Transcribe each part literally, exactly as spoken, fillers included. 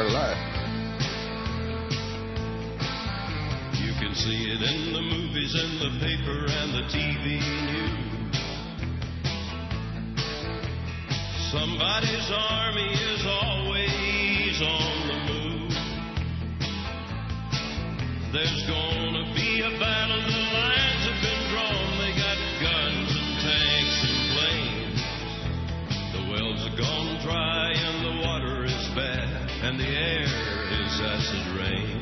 part of life. You can see it in the movies, in the paper, and the T V news. Somebody's army is always on the move. There's gonna be a battle, the lines have been drawn. They got guns and tanks and planes. The wells are gone dry and the water is bad, and the air is acid rain.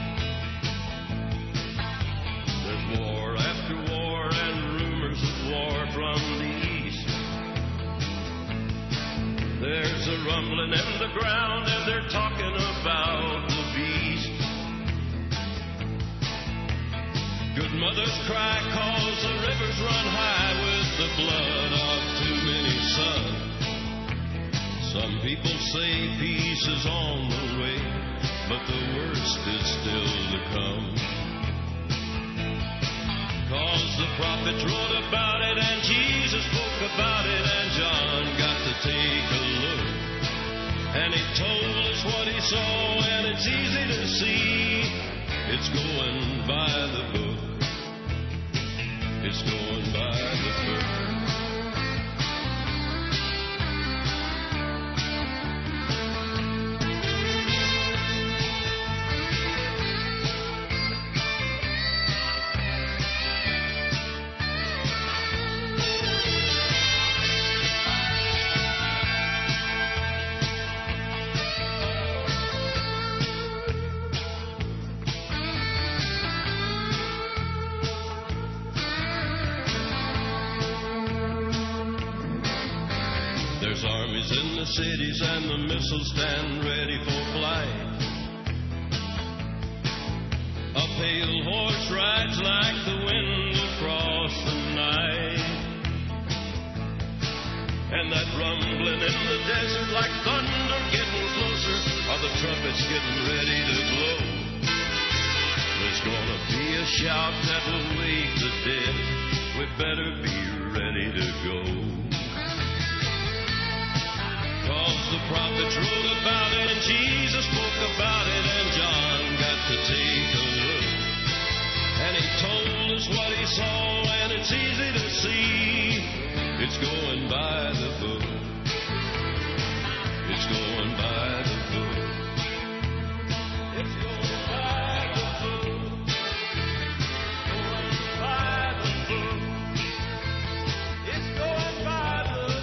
There's war after war and rumors of war from the east. There's a rumbling in the ground and they're talking about the beast. Good mothers cry cause the rivers run high with the blood of too many sons. Some people say peace is on the way, but the worst is still to come. Cause the prophets wrote about it and Jesus spoke about it and John got to take a look. And he told us what he saw and it's easy to see. It's going by the book. It's going by the book. Armies in the cities and the missiles stand ready for flight. A pale horse rides like the wind across the night. And that rumbling in the desert like thunder getting closer, are the trumpets getting ready to blow. There's gonna be a shout that will wake the dead. We better be ready to go. Cause the prophets wrote about it and Jesus spoke about it and John got to take a look. And he told us what he saw and it's easy to see. It's going by the book. It's going by the book. It's going by the book. Going by the book. It's going by the book.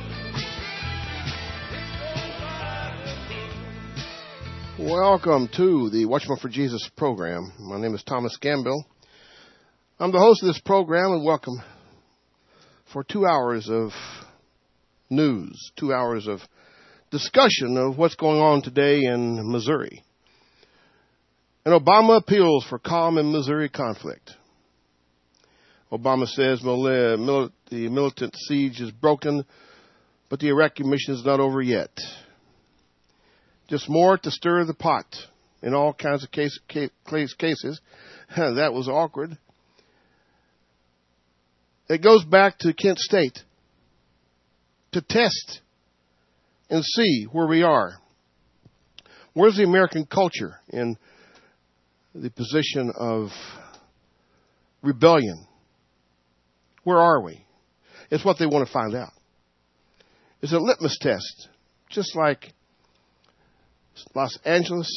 Welcome to the Watchman for Jesus program. My name is Thomas Gambill. I'm the host of this program, and welcome for two hours of news, two hours of discussion of what's going on today in Missouri. And Obama appeals for calm in Missouri conflict. Obama says the militant siege is broken, but the Iraqi mission is not over yet. Just more to stir the pot in all kinds of case, case, cases. That was awkward. It goes back to Kent State to test and see where we are. Where's the American culture in the position of rebellion? Where are we? It's what they want to find out. It's a litmus test, just like Los Angeles,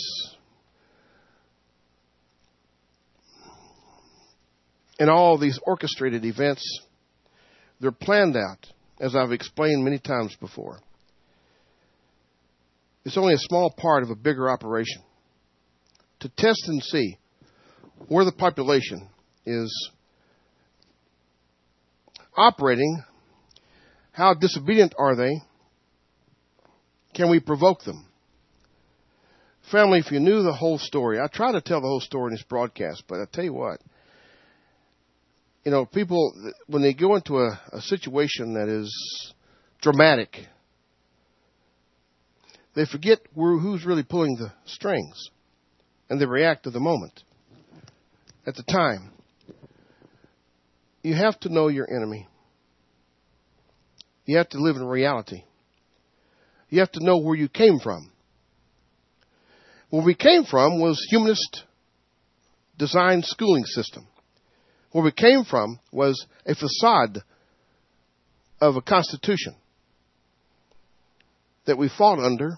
and all these orchestrated events. They're planned out, as I've explained many times before. It's only a small part of a bigger operation to test and see where the population is operating. How disobedient are they? Can we provoke them? Family, if you knew the whole story, I try to tell the whole story in this broadcast, but I tell you what, you know, people, when they go into a, a situation that is dramatic, they forget where, who's really pulling the strings, and they react to the moment. At the time, you have to know your enemy. You have to live in reality. You have to know where you came from. Where we came from was humanist designed schooling system. Where we came from was a facade of a constitution that we fought under,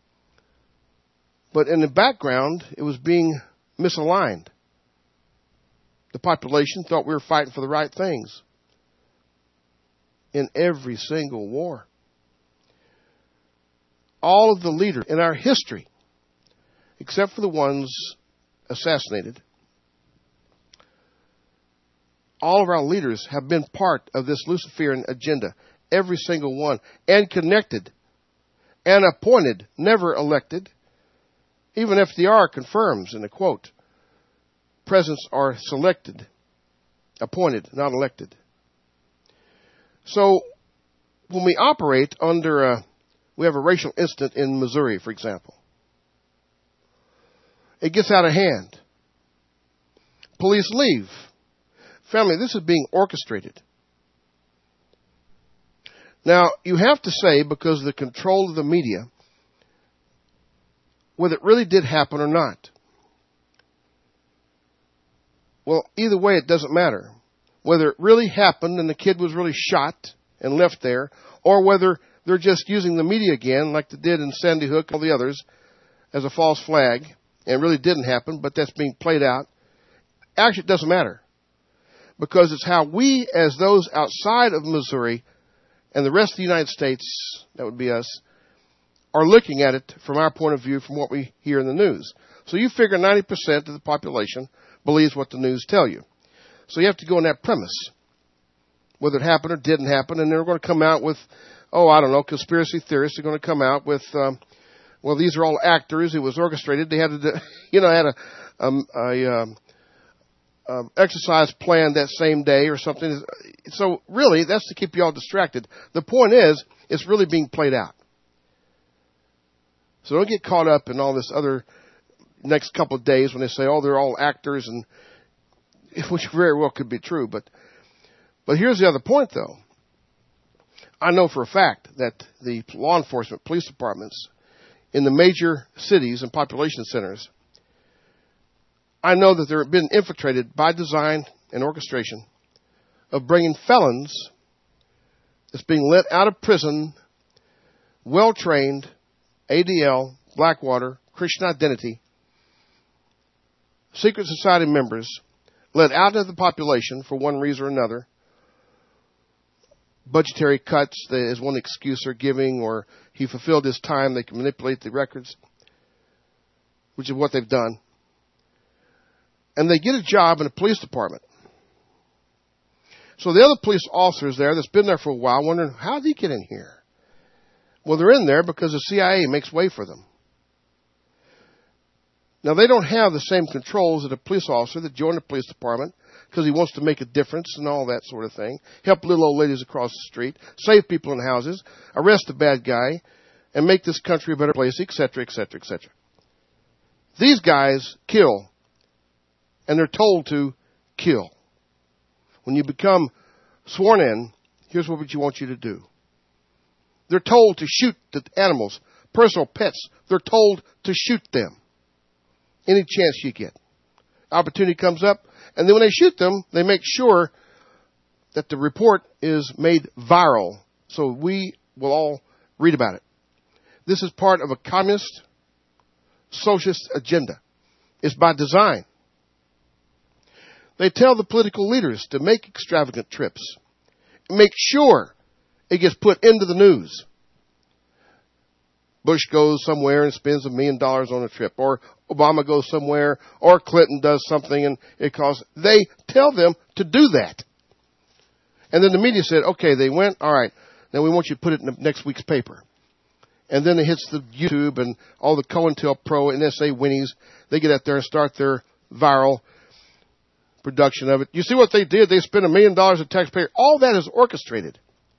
but in the background, it was being misaligned. The population thought we were fighting for the right things in every single war. All of the leaders in our history, except for the ones assassinated, all of our leaders have been part of this Luciferian agenda, every single one, and connected, and appointed, never elected. Even F D R confirms in a quote, presidents are selected, appointed, not elected. So when we operate under a, we have a racial incident in Missouri, for example. It gets out of hand. Police leave. Family, this is being orchestrated. Now, you have to say, because of the control of the media, whether it really did happen or not. Well, either way, it doesn't matter. Whether it really happened and the kid was really shot and left there, or whether they're just using the media again, like they did in Sandy Hook and all the others, as a false flag, and it really didn't happen, but that's being played out. Actually, it doesn't matter. Because it's how we, as those outside of Missouri and the rest of the United States, that would be us, are looking at it from our point of view, from what we hear in the news. So you figure ninety percent of the population believes what the news tell you. So you have to go on that premise, whether it happened or didn't happen, and they're going to come out with, oh, I don't know, conspiracy theorists are going to come out with, um, well, these are all actors. It was orchestrated. They had to, you know, had a, um, a um, um, exercise plan that same day or something. So really, that's to keep you all distracted. The point is, it's really being played out. So don't get caught up in all this other next couple of days when they say, oh, they're all actors, and which very well could be true. But but here's the other point, though. I know for a fact that the law enforcement, police departments in the major cities and population centers, I know that they're being infiltrated by design and orchestration of bringing felons that's being let out of prison, well-trained, A D L, Blackwater, Christian Identity, secret society members, let out of the population for one reason or another. Budgetary cuts is one excuse they're giving, or he fulfilled his time, they can manipulate the records, which is what they've done. And they get a job in a police department. So the other police officers there that's been there for a while wondering, how did he get in here? Well, they're in there because the C I A makes way for them. Now, they don't have the same controls as a police officer that joined the police department because he wants to make a difference and all that sort of thing. Help little old ladies across the street, save people in houses, arrest the bad guy, and make this country a better place, et cetera, et cetera, et cetera. These guys kill, and they're told to kill. When you become sworn in, here's what you want you to do. They're told to shoot the animals, personal pets. They're told to shoot them any chance you get. Opportunity comes up, and then when they shoot them, they make sure that the report is made viral so we will all read about it. This is part of a communist, socialist agenda. It's by design. They tell the political leaders to make extravagant trips. Make sure it gets put into the news. Bush goes somewhere and spends a million dollars on a trip, or Obama goes somewhere, or Clinton does something, and it costs. They tell them to do that. And then the media said, okay, they went, all right, now we want you to put it in the next week's paper. And then it hits the YouTube and all the COINTELPRO and S A Winnies. They get out there and start their viral production of it. You see what they did? They spent a million dollars of taxpayer. All that is orchestrated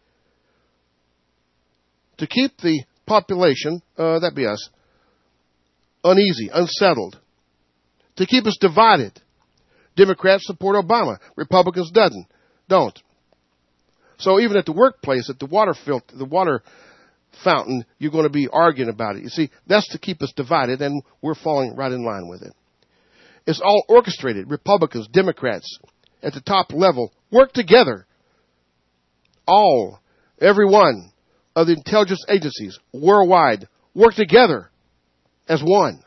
to keep the population, uh, that'd be us, uneasy, unsettled, to keep us divided. Democrats support Obama. Republicans doesn't, don't. So even at the workplace, at the water filter, the water fountain, you're going to be arguing about it. You see, that's to keep us divided, and we're falling right in line with it. It's all orchestrated. Republicans, Democrats, at the top level, work together. All, every one of the intelligence agencies worldwide work together as one.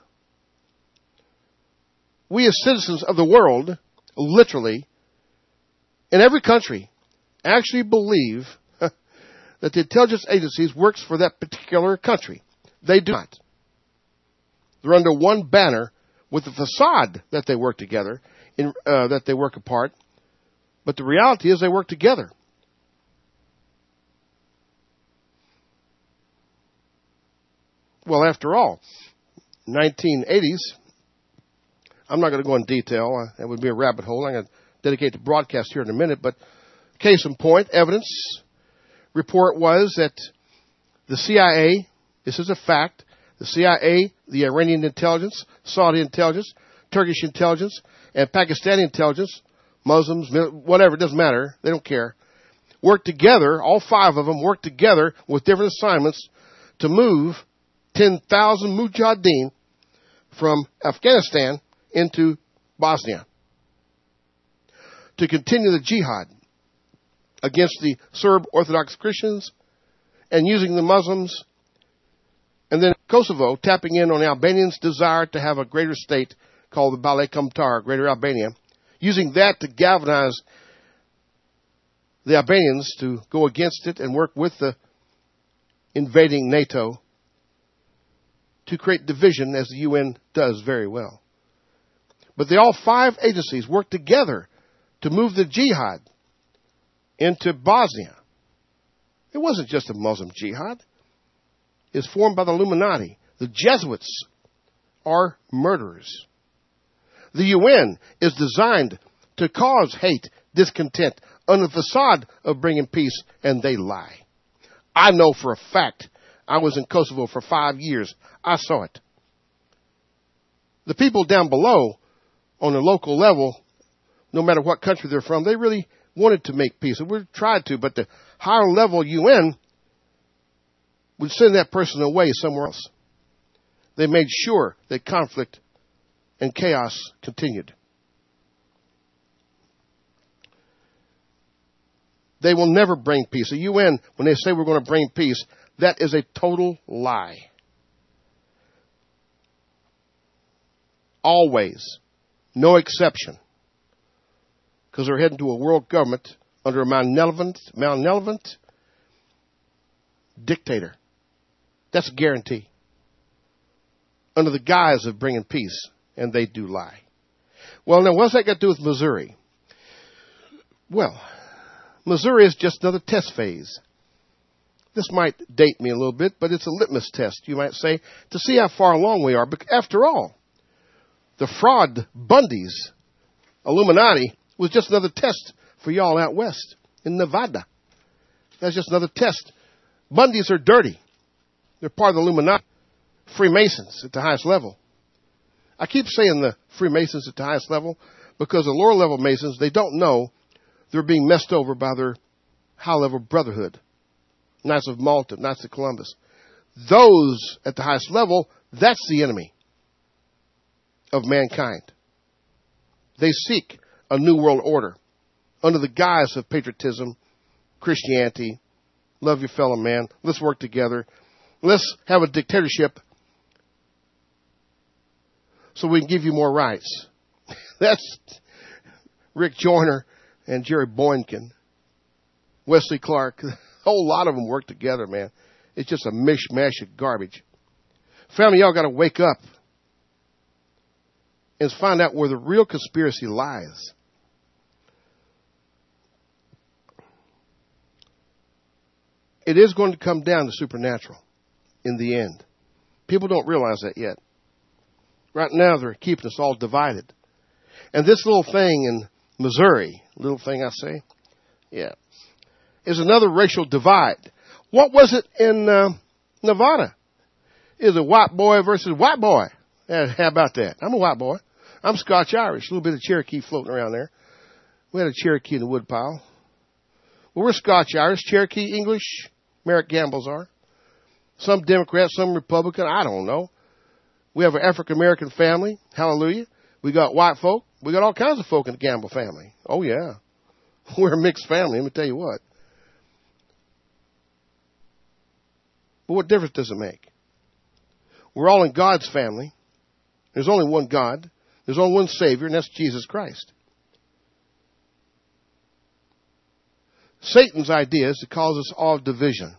We as citizens of the world, literally, in every country, actually believe that the intelligence agencies works for that particular country. They do not. They're under one banner with the facade that they work together, in, uh, that they work apart. But the reality is they work together. Well, after all, nineteen eighties, I'm not going to go in detail. Uh, that would be a rabbit hole. I'm going to dedicate the broadcast here in a minute. But case in point, evidence report was that the C I A, this is a fact, the C I A, the Iranian intelligence, Saudi intelligence, Turkish intelligence, and Pakistani intelligence, Muslims, whatever, it doesn't matter, they don't care, work together, all five of them work together with different assignments to move ten thousand mujahideen from Afghanistan into Bosnia to continue the jihad against the Serb Orthodox Christians and using the Muslims, and then Kosovo tapping in on the Albanians' desire to have a greater state called the Balej Komtar, Greater Albania, using that to galvanize the Albanians to go against it and work with the invading NATO to create division, as the U N does very well. But they all five agencies work together to move the jihad into Bosnia. It wasn't just a Muslim jihad. It's formed by the Illuminati. The Jesuits are murderers. The U N is designed to cause hate, discontent, under the facade of bringing peace, and they lie. I know for a fact. I was in Kosovo for five years. I saw it. The people down below, on the local level, no matter what country they're from, they really wanted to make peace. And we tried to, but the higher level U N would send that person away somewhere else. They made sure that conflict and chaos continued. They will never bring peace. The U N, when they say we're going to bring peace, that is a total lie. Always. No exception. Because they're heading to a world government under a malevolent, malevolent dictator. That's a guarantee. Under the guise of bringing peace. And they do lie. Well, now, what's that got to do with Missouri? Well, Missouri is just another test phase. This might date me a little bit, but it's a litmus test, you might say, to see how far along we are. But after all, the fraud Bundys, Illuminati, was just another test for y'all out west in Nevada. That's just another test. Bundys are dirty. They're part of the Illuminati. Freemasons at the highest level. I keep saying the Freemasons at the highest level because the lower level Masons, they don't know they're being messed over by their high level brotherhood. Knights of Malta, Knights of Columbus. Those at the highest level, that's the enemy of mankind. They seek a new world order under the guise of patriotism, Christianity, love your fellow man, let's work together, let's have a dictatorship so we can give you more rights. That's Rick Joyner and Jerry Boykin, Wesley Clark. A whole lot of them work together, man. It's just a mishmash of garbage. Family, y'all got to wake up and find out where the real conspiracy lies. It is going to come down to supernatural in the end. People don't realize that yet. Right now, they're keeping us all divided. And this little thing in Missouri, little thing I say, yeah, is another racial divide. What was it in uh, Nevada? Is a white boy versus white boy. Yeah, how about that? I'm a white boy. I'm Scotch-Irish. A little bit of Cherokee floating around there. We had a Cherokee in the woodpile. Well, we're Scotch-Irish, Cherokee, English. Merrick Gamble's are. Some Democrat, some Republican, I don't know. We have an African-American family. Hallelujah. We got white folk. We got all kinds of folk in the Gamble family. Oh, yeah. We're a mixed family, let me tell you what. But what difference does it make? We're all in God's family. There's only one God. There's only one Savior, and that's Jesus Christ. Satan's idea is to cause us all division.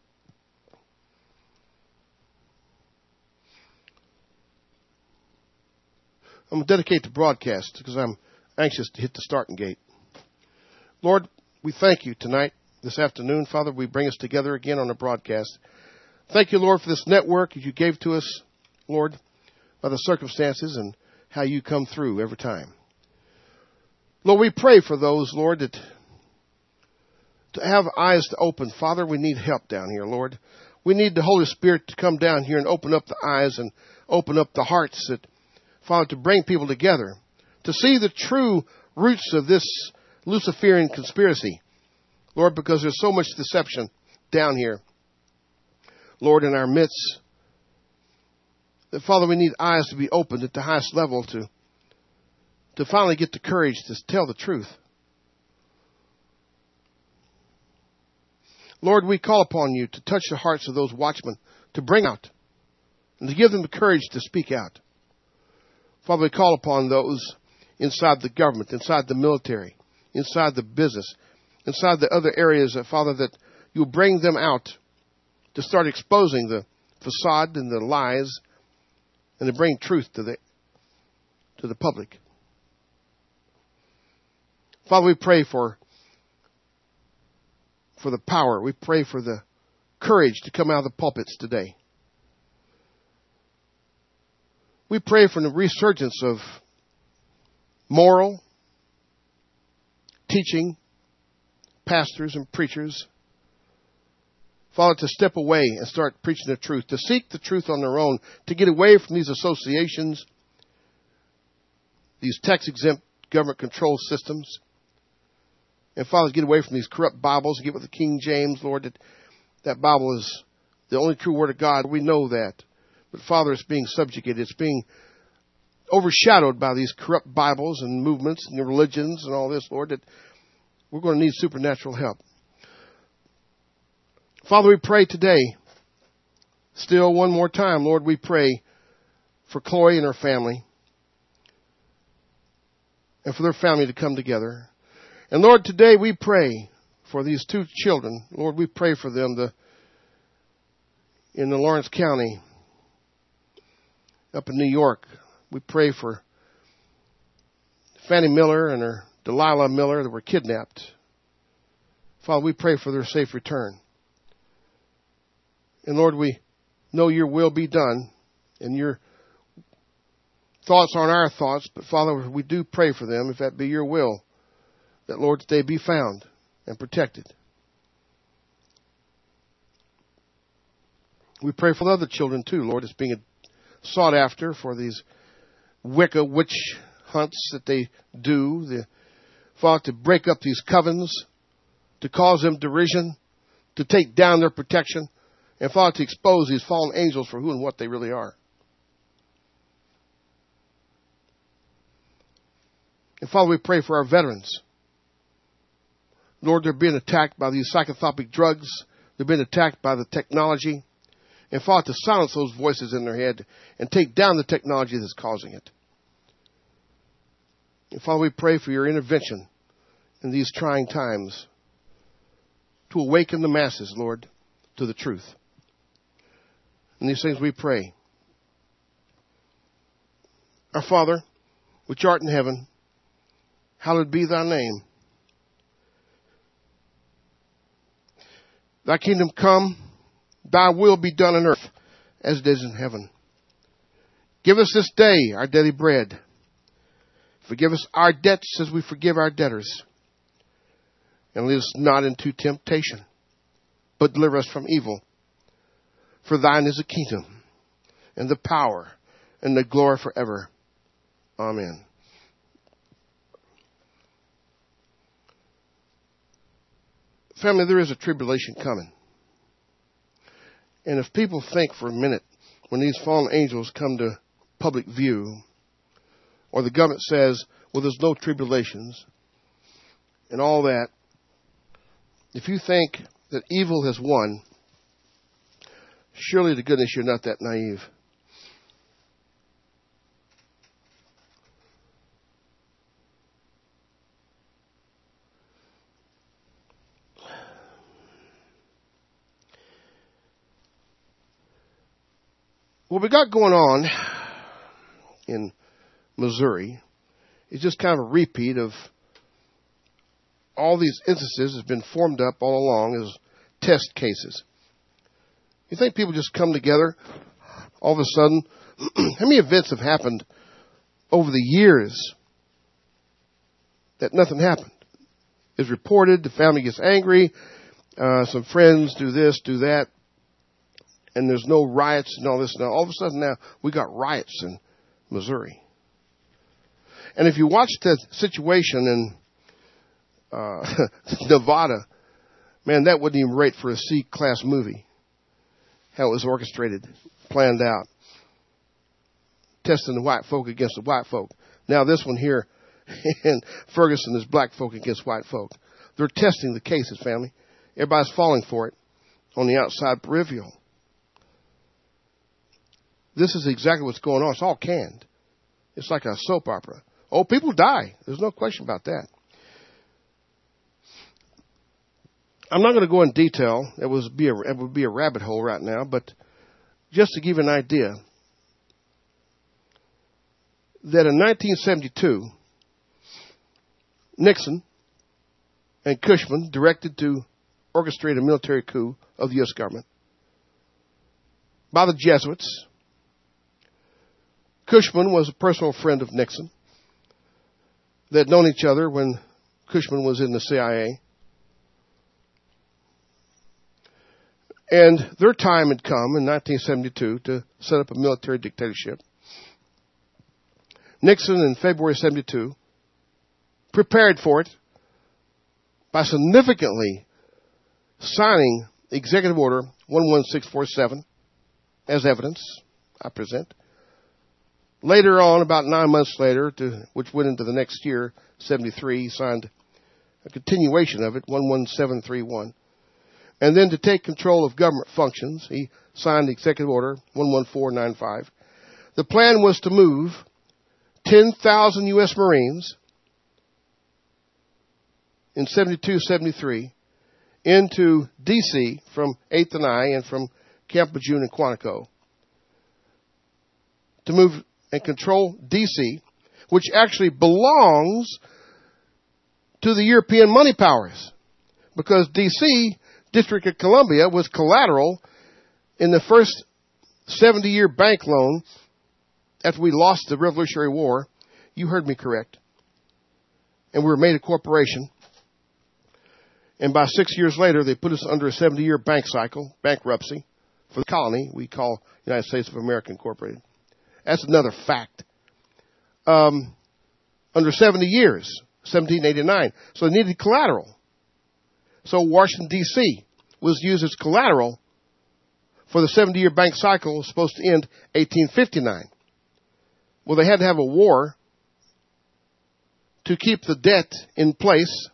I'm going to dedicate the broadcast because I'm anxious to hit the starting gate. Lord, we thank you tonight, this afternoon. Father, we bring us together again on the broadcast. Thank you, Lord, for this network that you gave to us, Lord, by the circumstances and how you come through every time. Lord, we pray for those, Lord, that to have eyes to open. Father, we need help down here, Lord. We need the Holy Spirit to come down here and open up the eyes and open up the hearts, that, Father, to bring people together, to see the true roots of this Luciferian conspiracy, Lord, because there's so much deception down here, Lord, in our midst, that, Father, we need eyes to be opened at the highest level to, to finally get the courage to tell the truth. Lord, we call upon you to touch the hearts of those watchmen, to bring out and to give them the courage to speak out. Father, we call upon those inside the government, inside the military, inside the business, inside the other areas, that, Father, that you'll bring them out to start exposing the facade and the lies and to bring truth to the, to the public. Father, we pray for for the power. We pray for the courage to come out of the pulpits today. We pray for the resurgence of moral teaching pastors and preachers, Father, to step away and start preaching the truth, to seek the truth on their own, to get away from these associations, these tax-exempt government-controlled systems. And, Father, get away from these corrupt Bibles and get with the King James, Lord, that that Bible is the only true Word of God. We know that. But, Father, it's being subjugated. It's being overshadowed by these corrupt Bibles and movements and religions and all this, Lord, that we're going to need supernatural help. Father, we pray today, still one more time, Lord, we pray for Chloe and her family and for their family to come together. And Lord, today we pray for these two children. Lord, we pray for them the, in the Lawrence County, up in New York. We pray for Fannie Miller and her Delilah Miller that were kidnapped. Father, we pray for their safe return. And Lord, we know your will be done and your thoughts aren't our thoughts, but Father, we do pray for them, if that be your will, that, Lord, that they be found and protected. We pray for the other children too, Lord, that's being sought after for these Wicca witch hunts that they do. The, Father, to break up these covens, to cause them derision, to take down their protection, and Father, to expose these fallen angels for who and what they really are. And Father, we pray for our veterans. Lord, they're being attacked by these psychotropic drugs. They're being attacked by the technology. And Father, to silence those voices in their head and take down the technology that's causing it. And Father, we pray for your intervention in these trying times to awaken the masses, Lord, to the truth. And these things we pray. Our Father, which art in heaven, hallowed be thy name. Thy kingdom come, thy will be done on earth as it is in heaven. Give us this day our daily bread. Forgive us our debts as we forgive our debtors. And lead us not into temptation, but deliver us from evil. For thine is the kingdom, and the power, and the glory forever. Amen. Family, there is a tribulation coming. And if people think for a minute, when these fallen angels come to public view, or the government says, well, there's no tribulations, and all that, if you think that evil has won, surely to goodness you're not that naive. What we got going on in Missouri is just kind of a repeat of all these instances that have been formed up all along as test cases. You think people just come together all of a sudden? How many events have happened over the years that nothing happened? It's reported, the family gets angry, uh, some friends do this, do that, and there's no riots and all this. Now, all of a sudden now, we got riots in Missouri. And if you watch the situation in uh, Nevada, man, that wouldn't even rate for a C-class movie. How it was orchestrated, planned out, testing the white folk against the white folk. Now this one here in Ferguson is black folk against white folk. They're testing the cases, family. Everybody's falling for it on the outside peripheral. This is exactly what's going on. It's all canned. It's like a soap opera. Oh, people die. There's no question about that. I'm not going to go in detail. It would be a, it would be a rabbit hole right now, but just to give you an idea, that in nineteen seventy-two, Nixon and Cushman directed to orchestrate a military coup of the U S government by the Jesuits. Cushman was a personal friend of Nixon. They had known each other when Cushman was in the C I A. And their time had come in nineteen seventy-two to set up a military dictatorship. Nixon in February seventy-two prepared for it by significantly signing Executive Order one one six four seven as evidence, I present. Later on, about nine months later, to, which went into the next year, seventy-three, he signed a continuation of it, one one seven three one. And then to take control of government functions, he signed Executive Order one one four nine five. The plan was to move ten thousand U S Marines in seventy-two seventy-three into D C from eighth and I and from Camp Lejeune and Quantico to move and control D C, which actually belongs to the European money powers, because D C, District of Columbia, was collateral in the first seventy-year bank loan after we lost the Revolutionary War. You heard me correct. And we were made a corporation. And by six years later, they put us under a seventy-year bank cycle, bankruptcy, for the colony we call United States of America Incorporated. That's another fact. Um, under seventy years, seventeen eighty-nine. So they needed collateral. So Washington, D C was used as collateral for the seventy-year bank cycle. It was supposed to end eighteen fifty-nine. Well, they had to have a war to keep the debt in place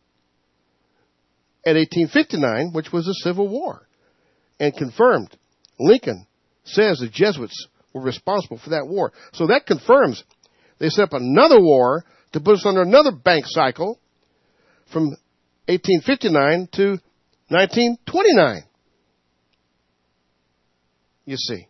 at eighteen fifty-nine, which was a civil war. And confirmed, Lincoln says the Jesuits were responsible for that war. So that confirms they set up another war to put us under another bank cycle from eighteen fifty-nine to nineteen twenty-nine. You see.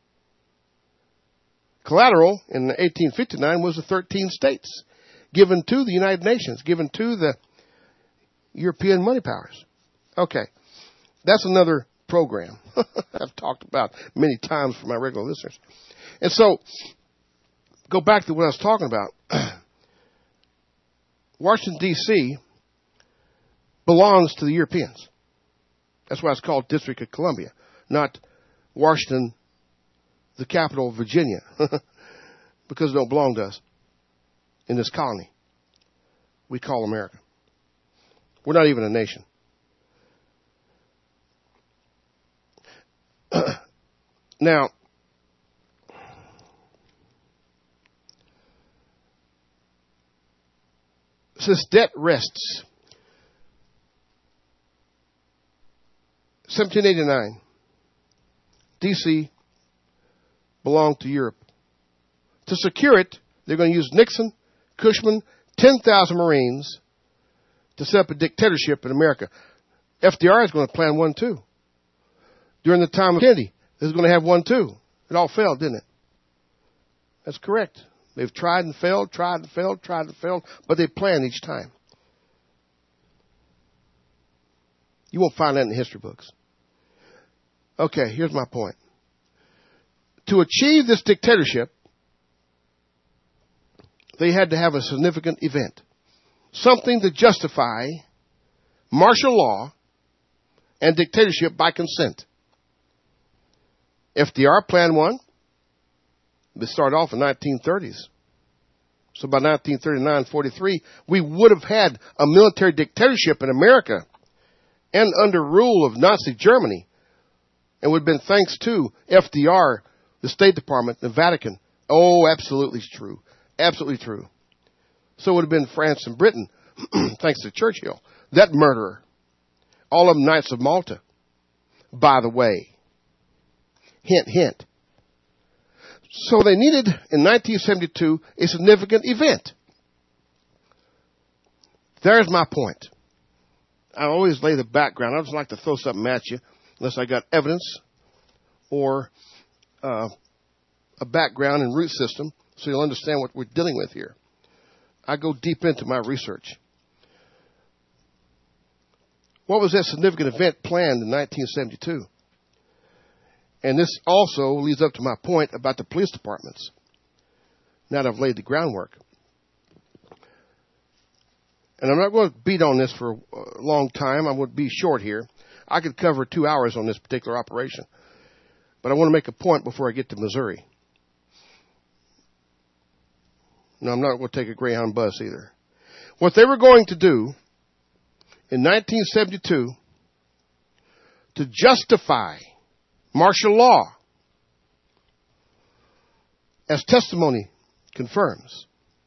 Collateral in eighteen fifty-nine was the thirteen states given to the United Nations, given to the European money powers. Okay. That's another program I've talked about many times for my regular listeners. And so, go back to what I was talking about. Washington, D C belongs to the Europeans. That's why it's called District of Columbia, not Washington, the capital of Virginia, because it don't belong to us in this colony we call America. We're not even a nation. Now, since debt rests, seventeen eighty-nine, D C belonged to Europe. To secure it, they're going to use Nixon, Cushman, ten thousand Marines to set up a dictatorship in America. F D R is going to plan one too. During the time of Kennedy, they was going to have one too. It all failed, didn't it? That's correct. They've tried and failed, tried and failed, tried and failed, but they planned each time. You won't find that in the history books. Okay, here's my point. To achieve this dictatorship, they had to have a significant event. Something to justify martial law and dictatorship by consent. F D R planned one. They started off in the nineteen thirties. So by nineteen thirty-nine forty-three, we would have had a military dictatorship in America and under rule of Nazi Germany. And would have been thanks to F D R, the State Department, the Vatican. Oh, absolutely true. Absolutely true. So it would have been France and Britain, thanks to Churchill. That murderer. All of them Knights of Malta. By the way. Hint, hint. So they needed, in nineteen seventy-two, a significant event. There's my point. I always lay the background. I just like to throw something at you, unless I got evidence or uh, a background and root system, so you'll understand what we're dealing with here. I go deep into my research. What was that significant event planned in nineteen seventy-two? And this also leads up to my point about the police departments. Now that I've laid the groundwork. And I'm not going to beat on this for a long time. I'm going to be short here. I could cover two hours on this particular operation. But I want to make a point before I get to Missouri. No, I'm not going to take a Greyhound bus either. What they were going to do in nineteen seventy-two to justify martial law, as testimony confirms,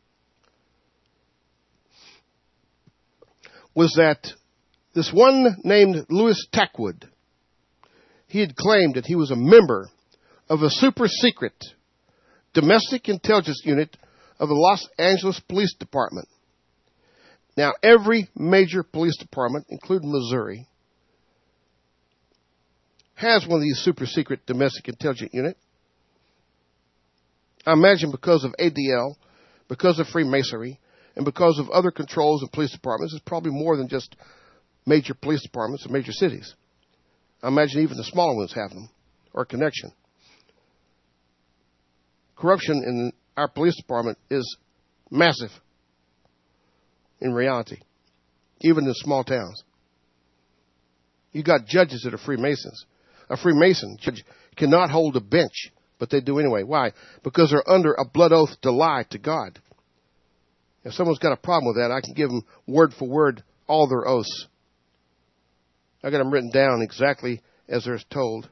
was that this one named Louis Tackwood, he had claimed that he was a member of a super secret domestic intelligence unit of the Los Angeles Police Department. Now, every major police department, including Missouri, has one of these super secret domestic intelligence unit. I imagine because of A D L, because of Freemasonry, and because of other controls in police departments, it's probably more than just major police departments or major cities. I imagine even the smaller ones have them, or a connection. Corruption in our police department is massive in reality, even in small towns. You got judges that are Freemasons. A Freemason judge cannot hold a bench, but they do anyway. Why? Because they're under a blood oath to lie to God. If someone's got a problem with that, I can give them word for word all their oaths. I got them written down exactly as they're told.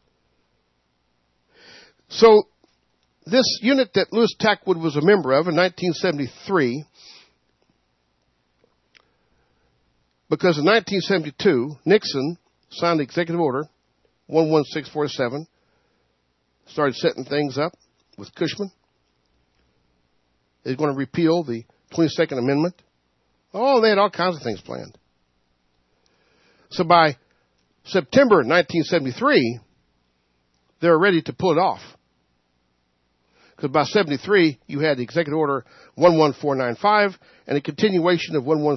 So this unit that Louis Tackwood was a member of in nineteen seventy-three, because in nineteen seventy-two, Nixon signed the executive order one one six four seven, started setting things up with Cushman. They're going to repeal the twenty-second Amendment. Oh, they had all kinds of things planned. So by September nineteen seventy-three, they were ready to pull it off. Because by seventy-three, you had the executive order one one four nine five and a continuation of one one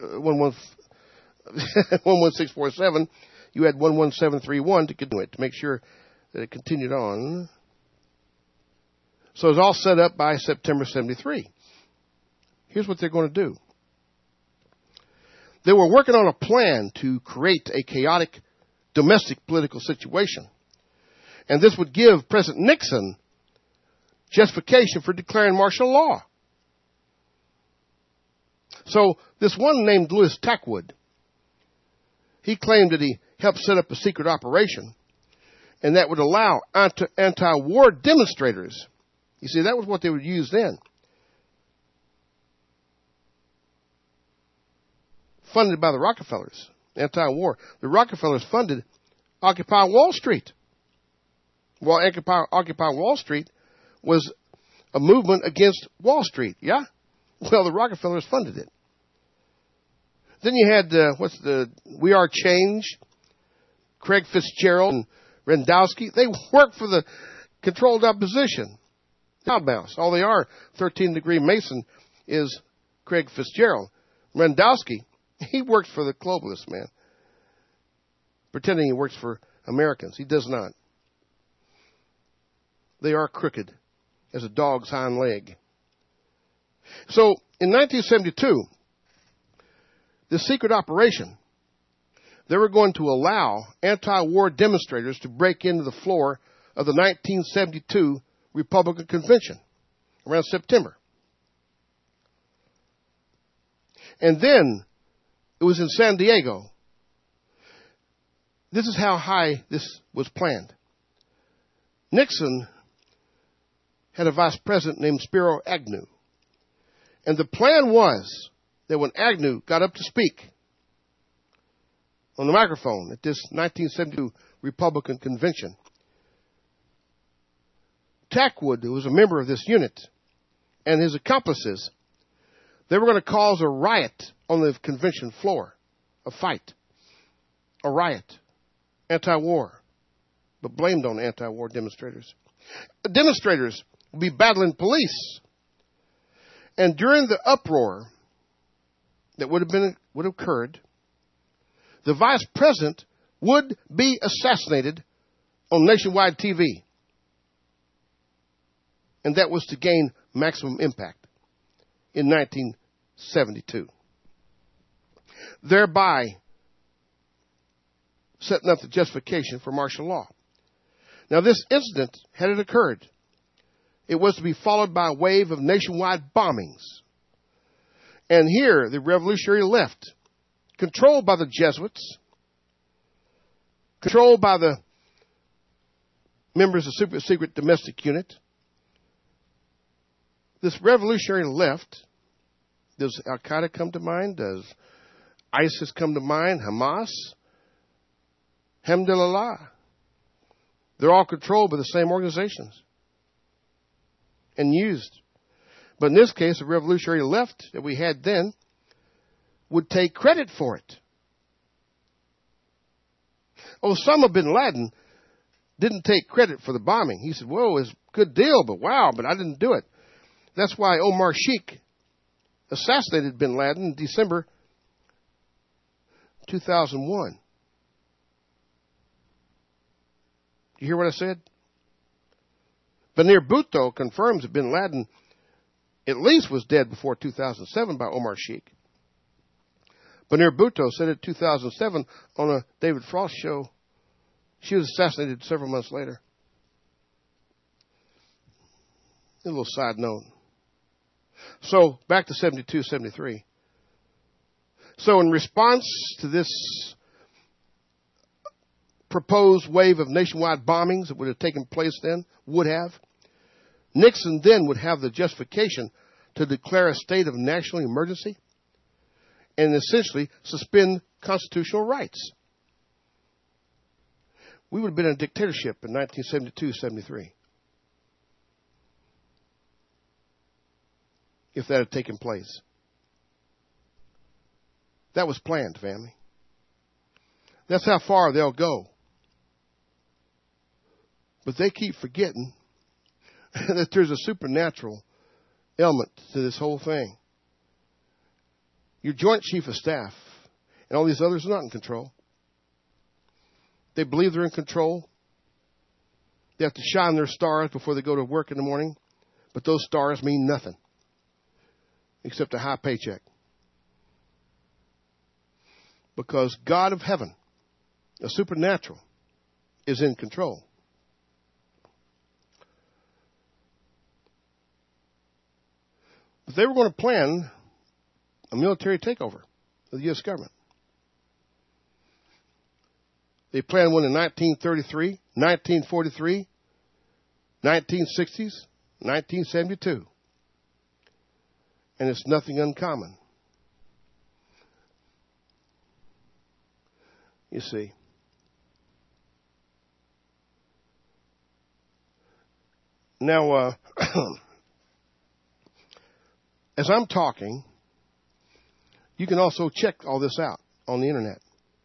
six four seven. You had one one seven three one to continue it, to make sure that it continued on. So it was all set up by September seventy-three. Here's what they're going to do. They were working on a plan to create a chaotic domestic political situation. And this would give President Nixon justification for declaring martial law. So this one named Louis Tackwood, he claimed that he helped set up a secret operation. And that would allow anti- anti-war demonstrators. You see, that was what they would use then. Funded by the Rockefellers, anti-war. The Rockefellers funded Occupy Wall Street. Well, Occupy, Occupy Wall Street was a movement against Wall Street, yeah? Well, the Rockefellers funded it. Then you had, uh, what's the, We Are Change, Craig Fitzgerald and Randowski. They worked for the controlled opposition. Loudmouths. All they are, thirteen degree Mason, is Craig Fitzgerald. Randowski, he works for the globalists, man. Pretending he works for Americans. He does not. They are crooked as a dog's hind leg. So, in nineteen seventy-two, the secret operation, they were going to allow anti-war demonstrators to break into the floor of the nineteen seventy-two Republican Convention around September. And then it was in San Diego. This is how high this was planned. Nixon had a vice president named Spiro Agnew. And the plan was that when Agnew got up to speak on the microphone at this nineteen seventy-two Republican Convention, Tackwood, who was a member of this unit, and his accomplices, they were going to cause a riot on the convention floor, a fight, a riot, anti-war, but blamed on anti-war demonstrators. The demonstrators would be battling police. And during the uproar that would have been would have occurred, the vice president would be assassinated on nationwide T V. And that was to gain maximum impact in nineteen seventy-two. Thereby setting up the justification for martial law. Now, this incident, had it occurred, it was to be followed by a wave of nationwide bombings. And here, the revolutionary left, controlled by the Jesuits, controlled by the members of the super secret domestic unit, this revolutionary left, does Al-Qaeda come to mind? Does ISIS come to mind? Hamas? Alhamdulillah. They're all controlled by the same organizations and used. But in this case, the revolutionary left that we had then would take credit for it. Osama bin Laden didn't take credit for the bombing. He said, whoa, it's a good deal, but wow, but I didn't do it. That's why Omar Sheikh assassinated bin Laden in December two thousand one. You hear what I said? Vanir Bhutto confirms that bin Laden at least was dead before two thousand seven by Omar Sheikh. Vanir Bhutto said in two thousand seven on a David Frost show, she was assassinated several months later. A little side note. So, back to seventy-two, seventy-three. So, in response to this proposed wave of nationwide bombings that would have taken place then, would have, Nixon then would have the justification to declare a state of national emergency and essentially suspend constitutional rights. We would have been in a dictatorship in nineteen seventy-two, seventy-three. If that had taken place. That was planned, family. That's how far they'll go. But they keep forgetting that there's a supernatural element to this whole thing. Your Joint Chief of Staff and all these others are not in control. They believe they're in control. They have to shine their stars before they go to work in the morning. But those stars mean nothing except a high paycheck. Because God of heaven, the supernatural, is in control. But they were going to plan a military takeover of the U S government. They planned one in nineteen thirty-three, nineteen forty-three, nineteen sixties, nineteen seventy-two. And it's nothing uncommon. You see. Now, uh, as I'm talking, you can also check all this out on the internet,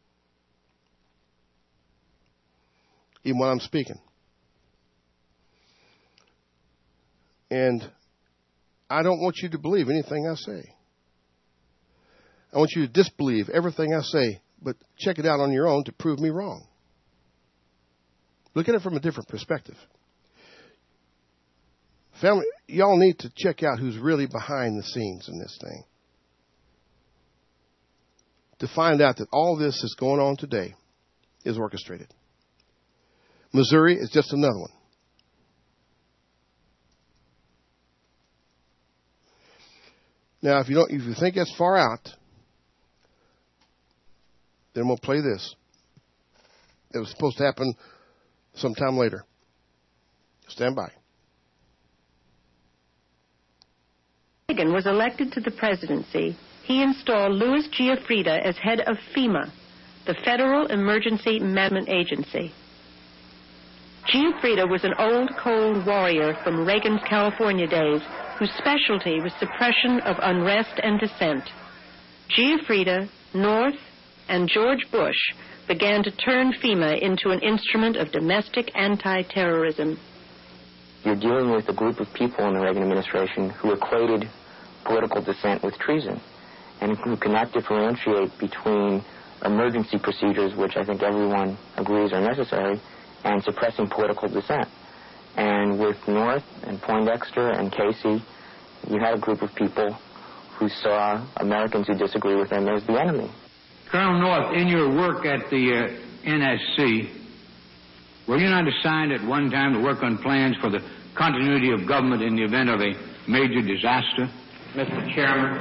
even while I'm speaking. And I don't want you to believe anything I say. I want you to disbelieve everything I say, but check it out on your own to prove me wrong. Look at it from a different perspective. Family, y'all need to check out who's really behind the scenes in this thing, to find out that all this that's going on today is orchestrated. Missouri is just another one. Now, if you don't, if you think that's far out, then we'll play this. It was supposed to happen sometime later. Stand by. Reagan was elected to the presidency, he installed Louis Giuffrida as head of FEMA, the Federal Emergency Management Agency. Giuffrida was an old, cold warrior from Reagan's California days whose specialty was suppression of unrest and dissent. Giuffrida, North, and George Bush began to turn FEMA into an instrument of domestic anti-terrorism. You're dealing with a group of people in the Reagan administration who equated political dissent with treason and who cannot differentiate between emergency procedures, which I think everyone agrees are necessary, and suppressing political dissent. And with North and Poindexter and Casey, you had a group of people who saw Americans who disagree with them as the enemy. Colonel North, in your work at the uh, N S C, were you not assigned at one time to work on plans for the continuity of government in the event of a major disaster? Mister Chairman.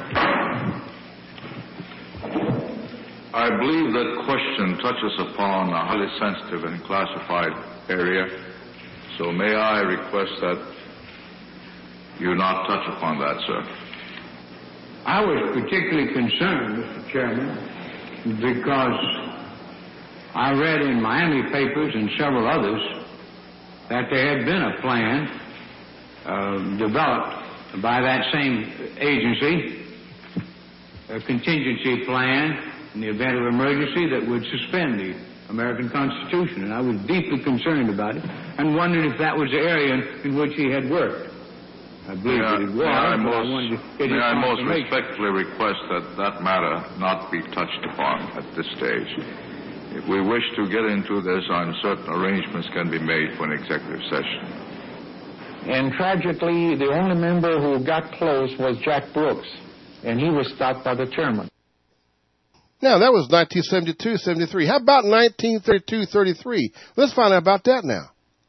I believe that question touches upon a highly sensitive and classified area, so may I request that you not touch upon that, sir. I was particularly concerned, Mister Chairman, because I read in Miami papers and several others that there had been a plan uh, developed by that same agency, a contingency plan in the event of emergency that would suspend the American Constitution. And I was deeply concerned about it and wondered if that was the area in, in which he had worked. I believe may that it was. May I most, I wanted to get may I most confirmation. respectfully request that that matter not be touched upon at this stage. If we wish to get into this, I'm certain arrangements can be made for an executive session. And tragically, the only member who got close was Jack Brooks, and he was stopped by the chairman. Now, that was nineteen seventy-two seventy-three. How about nineteen thirty-two thirty-three? Let's find out about that now.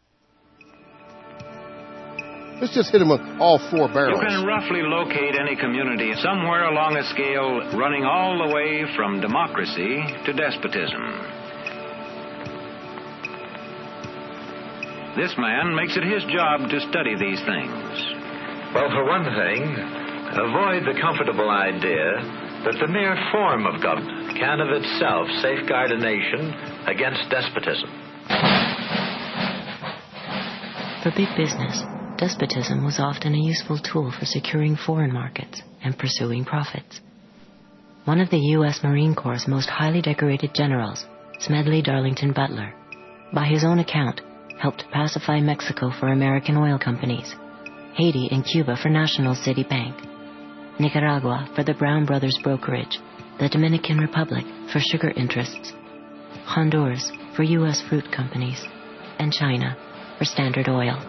Let's just hit them with all four barrels. You can roughly locate any community somewhere along a scale running all the way from democracy to despotism. This man makes it his job to study these things. Well, for one thing, avoid the comfortable idea that the mere form of government can of itself safeguard a nation against despotism. For big business, despotism was often a useful tool for securing foreign markets and pursuing profits. One of the U S Marine Corps' most highly decorated generals, Smedley Darlington Butler, by his own account, helped pacify Mexico for American oil companies, Haiti and Cuba for National City Bank, Nicaragua for the Brown Brothers Brokerage, the Dominican Republic for sugar interests, Honduras for U S fruit companies, and China for Standard Oil.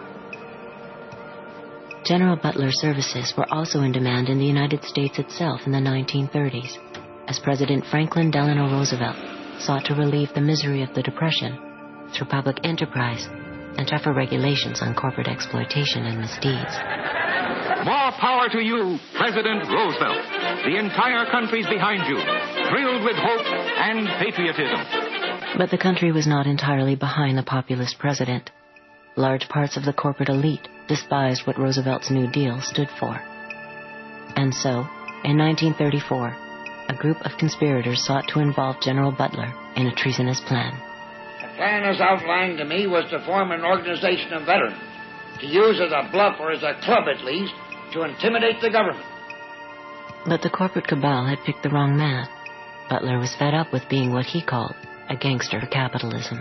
General Butler's services were also in demand in the United States itself in the nineteen thirties, as President Franklin Delano Roosevelt sought to relieve the misery of the Depression through public enterprise and tougher regulations on corporate exploitation and misdeeds. More power to you, President Roosevelt. The entire country's behind you, thrilled with hope and patriotism. But the country was not entirely behind the populist president. Large parts of the corporate elite despised what Roosevelt's New Deal stood for. And so, in nineteen thirty-four, a group of conspirators sought to involve General Butler in a treasonous plan. The plan as outlined to me was to form an organization of veterans, to use as a bluff or as a club at least, to intimidate the government. But the corporate cabal had picked the wrong man. Butler was fed up with being what he called a gangster for capitalism.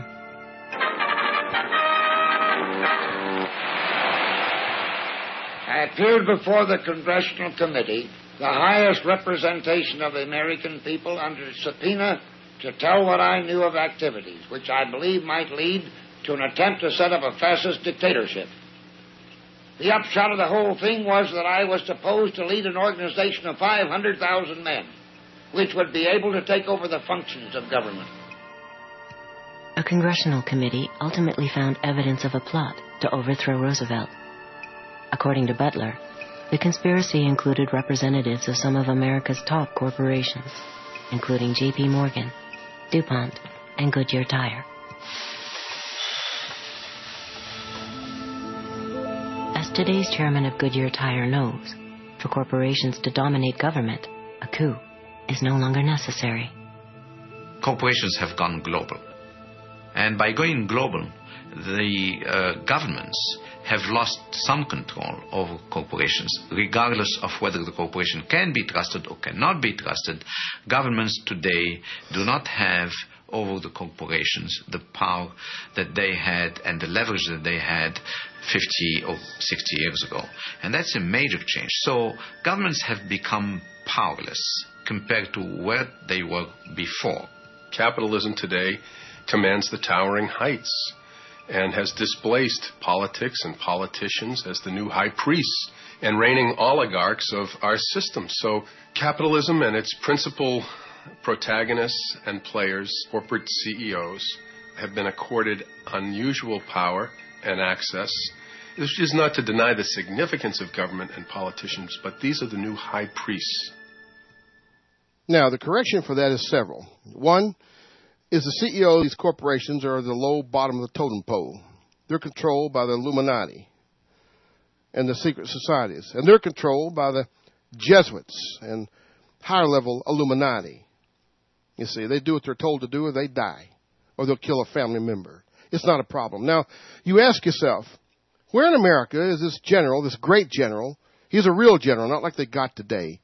I appeared before the Congressional Committee, the highest representation of the American people, under subpoena to tell what I knew of activities which I believe might lead to an attempt to set up a fascist dictatorship. The upshot of the whole thing was that I was supposed to lead an organization of five hundred thousand men, which would be able to take over the functions of government. A congressional committee ultimately found evidence of a plot to overthrow Roosevelt. According to Butler, the conspiracy included representatives of some of America's top corporations, including J P Morgan, DuPont, and Goodyear Tire. As today's chairman of Goodyear Tire knows, for corporations to dominate government, a coup is no longer necessary. Corporations have gone global. And by going global, the uh, governments have lost some control over corporations. Regardless of whether the corporation can be trusted or cannot be trusted, governments today do not have over the corporations the power that they had and the leverage that they had fifty or sixty years ago. And that's a major change. So governments have become powerless compared to where they were before. Capitalism today commands the towering heights and has displaced politics and politicians as the new high priests and reigning oligarchs of our system. So capitalism and its principal protagonists and players, corporate C E Os, have been accorded unusual power and access. This is not to deny the significance of government and politicians, but these are the new high priests. Now, the correction for that is several. One is the C E Os of these corporations are the low bottom of the totem pole. They're controlled by the Illuminati and the secret societies. And they're controlled by the Jesuits and higher-level Illuminati. You see, they do what they're told to do or they die. Or they'll kill a family member. It's not a problem. Now, you ask yourself, where in America is this general, this great general? He's a real general, not like they got today.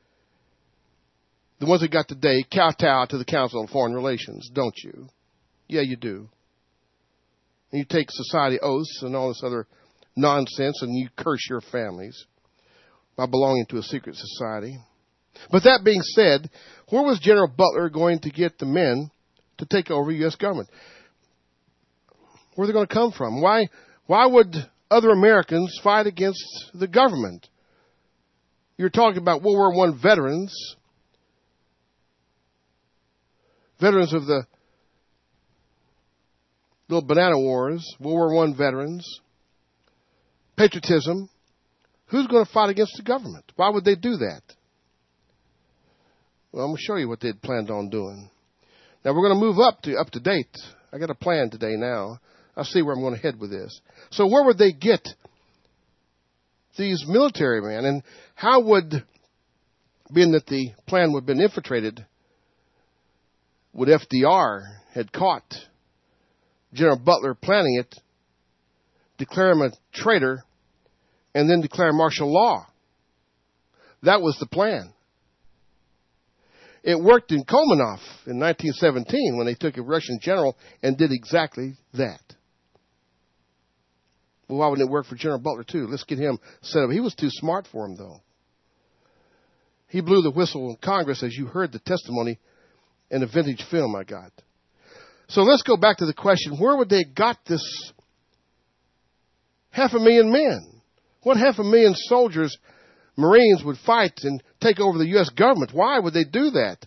The ones that got today kowtow to the Council on Foreign Relations, don't you? Yeah, you do. And you take society oaths and all this other nonsense and you curse your families by belonging to a secret society. But that being said, where was General Butler going to get the men to take over U S government? Where are they going to come from? Why, why would other Americans fight against the government? You're talking about World War One veterans. Veterans of the little banana wars, World War One veterans, patriotism. Who's going to fight against the government? Why would they do that? Well, I'm going to show you what they'd planned on doing. Now, we're going to move up to up to date. I got a plan today now. I'll see where I'm going to head with this. So where would they get these military men? And how would, being that the plan would have been infiltrated, would F D R had caught General Butler planning it, declare him a traitor, and then declare martial law? That was the plan. It worked in Komenov in nineteen seventeen when they took a Russian general and did exactly that. Well, why wouldn't it work for General Butler, too? Let's get him set up. He was too smart for him, though. He blew the whistle in Congress, as you heard the testimony in a vintage film I got. So let's go back to the question, where would they got this half a million men? What half a million soldiers, Marines, would fight and take over the U S government? Why would they do that?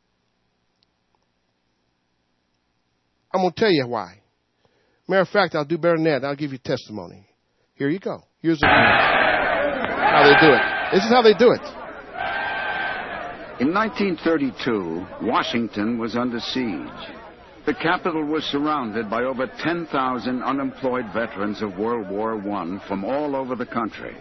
I'm going to tell you why. Matter of fact, I'll do better than that. I'll give you testimony. Here you go. Here's the how they do it. This is how they do it. In nineteen thirty-two, Washington was under siege. The Capitol was surrounded by over ten thousand unemployed veterans of World War One from all over the country.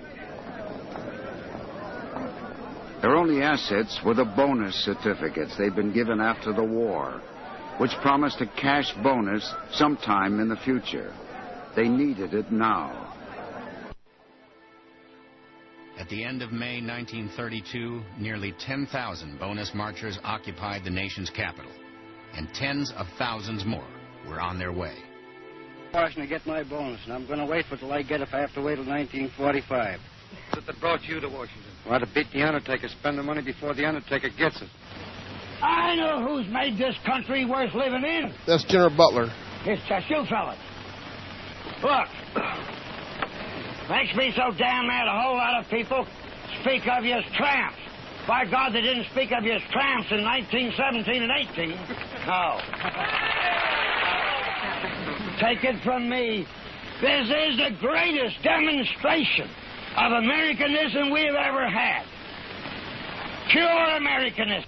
Their only assets were the bonus certificates they'd been given after the war, which promised a cash bonus sometime in the future. They needed it now. At the end of May nineteen thirty-two, nearly ten thousand bonus marchers occupied the nation's capital, and tens of thousands more were on their way. Washington to get my bonus, and I'm going to wait for it till I get it if I have to wait till nineteen forty-five. What's it that brought you to Washington? Well, to beat the Undertaker, spend the money before the Undertaker gets it. I know who's made this country worth living in. That's General Butler. It's just you fellas. Look, makes me so damn mad a whole lot of people speak of you as tramps. By God, they didn't speak of you as tramps in nineteen seventeen and eighteen. No. Take it from me, this is the greatest demonstration of Americanism we've ever had. Pure Americanism.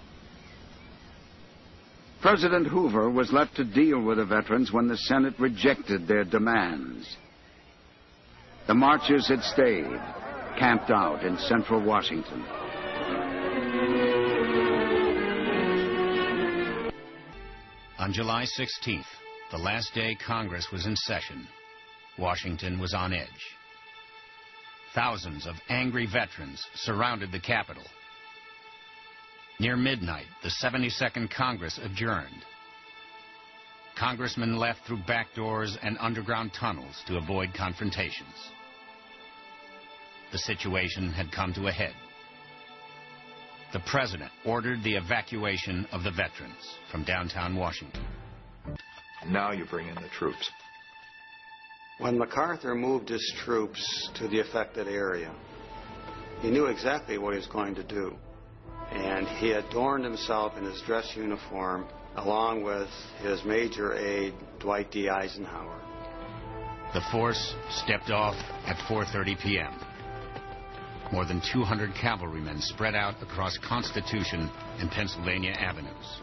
President Hoover was left to deal with the veterans when the Senate rejected their demands. The marchers had stayed, camped out in central Washington. On July sixteenth, the last day Congress was in session, Washington was on edge. Thousands of angry veterans surrounded the Capitol. Near midnight, the seventy-second Congress adjourned. Congressmen left through back doors and underground tunnels to avoid confrontations. The situation had come to a head. The President ordered the evacuation of the veterans from downtown Washington. Now you bring in the troops. When MacArthur moved his troops to the affected area, he knew exactly what he was going to do. And he adorned himself in his dress uniform along with his major aide, Dwight D. Eisenhower. The force stepped off at four thirty p.m. More than two hundred cavalrymen spread out across Constitution and Pennsylvania avenues.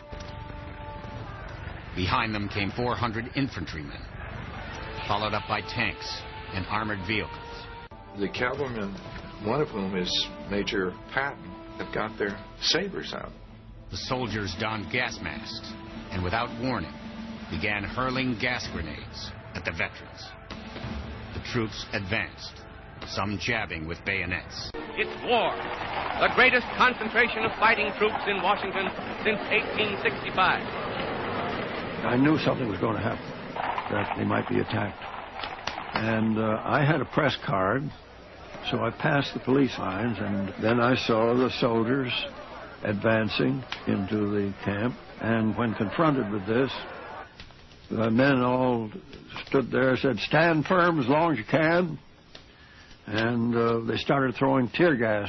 Behind them came four hundred infantrymen, followed up by tanks and armored vehicles. The cavalrymen, one of whom is Major Patton, have got their sabers out. The soldiers donned gas masks and without warning began hurling gas grenades at the veterans. The troops advanced, some jabbing with bayonets. It's war, the greatest concentration of fighting troops in Washington since eighteen sixty-five. I knew something was going to happen, that they might be attacked. And uh, I had a press card, so I passed the police lines, and then I saw the soldiers advancing into the camp. And when confronted with this, the men all stood there and said, "Stand firm as long as you can." And uh, they started throwing tear gas.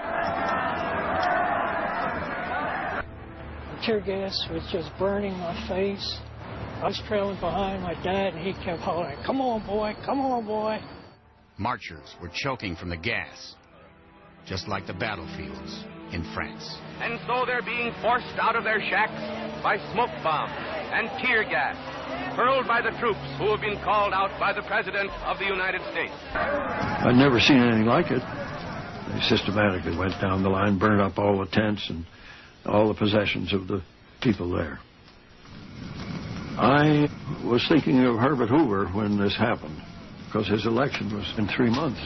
The tear gas was just burning my face. I was trailing behind my dad, and he kept hollering, "Come on, boy, come on, boy." Marchers were choking from the gas, just like the battlefields in France. And so they're being forced out of their shacks by smoke bombs and tear gas, hurled by the troops who have been called out by the President of the United States. I'd never seen anything like it. They systematically went down the line, burned up all the tents and all the possessions of the people there. I was thinking of Herbert Hoover when this happened, because his election was in three months.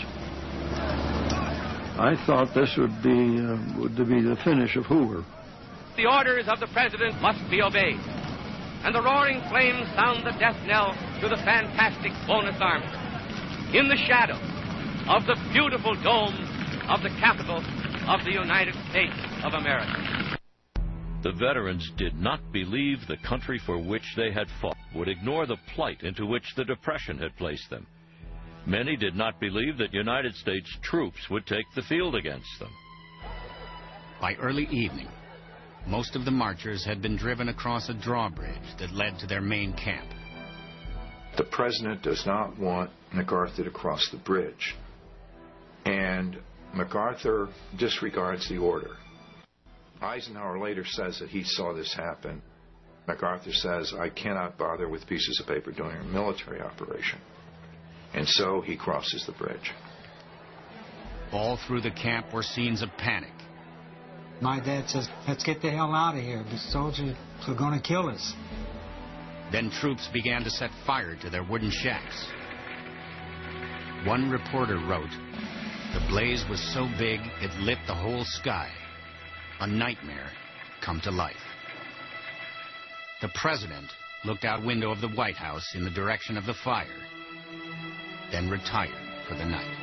I thought this would be, uh, would be the finish of Hoover. The orders of the President must be obeyed, and the roaring flames sound the death knell to the fantastic bonus army in the shadow of the beautiful dome of the Capitol of the United States of America. The veterans did not believe the country for which they had fought would ignore the plight into which the Depression had placed them. Many did not believe that United States troops would take the field against them. By early evening, most of the marchers had been driven across a drawbridge that led to their main camp. The President does not want MacArthur to cross the bridge, and MacArthur disregards the order. Eisenhower later says that he saw this happen, MacArthur says, I cannot bother with pieces of paper during a military operation. And so he crosses the bridge. All through the camp were scenes of panic. My dad says, let's get the hell out of here. The soldiers are going to kill us. Then troops began to set fire to their wooden shacks. One reporter wrote, the blaze was so big it lit the whole sky. A nightmare come to life. The president looked out window of the White House in the direction of the fire, then retired for the night.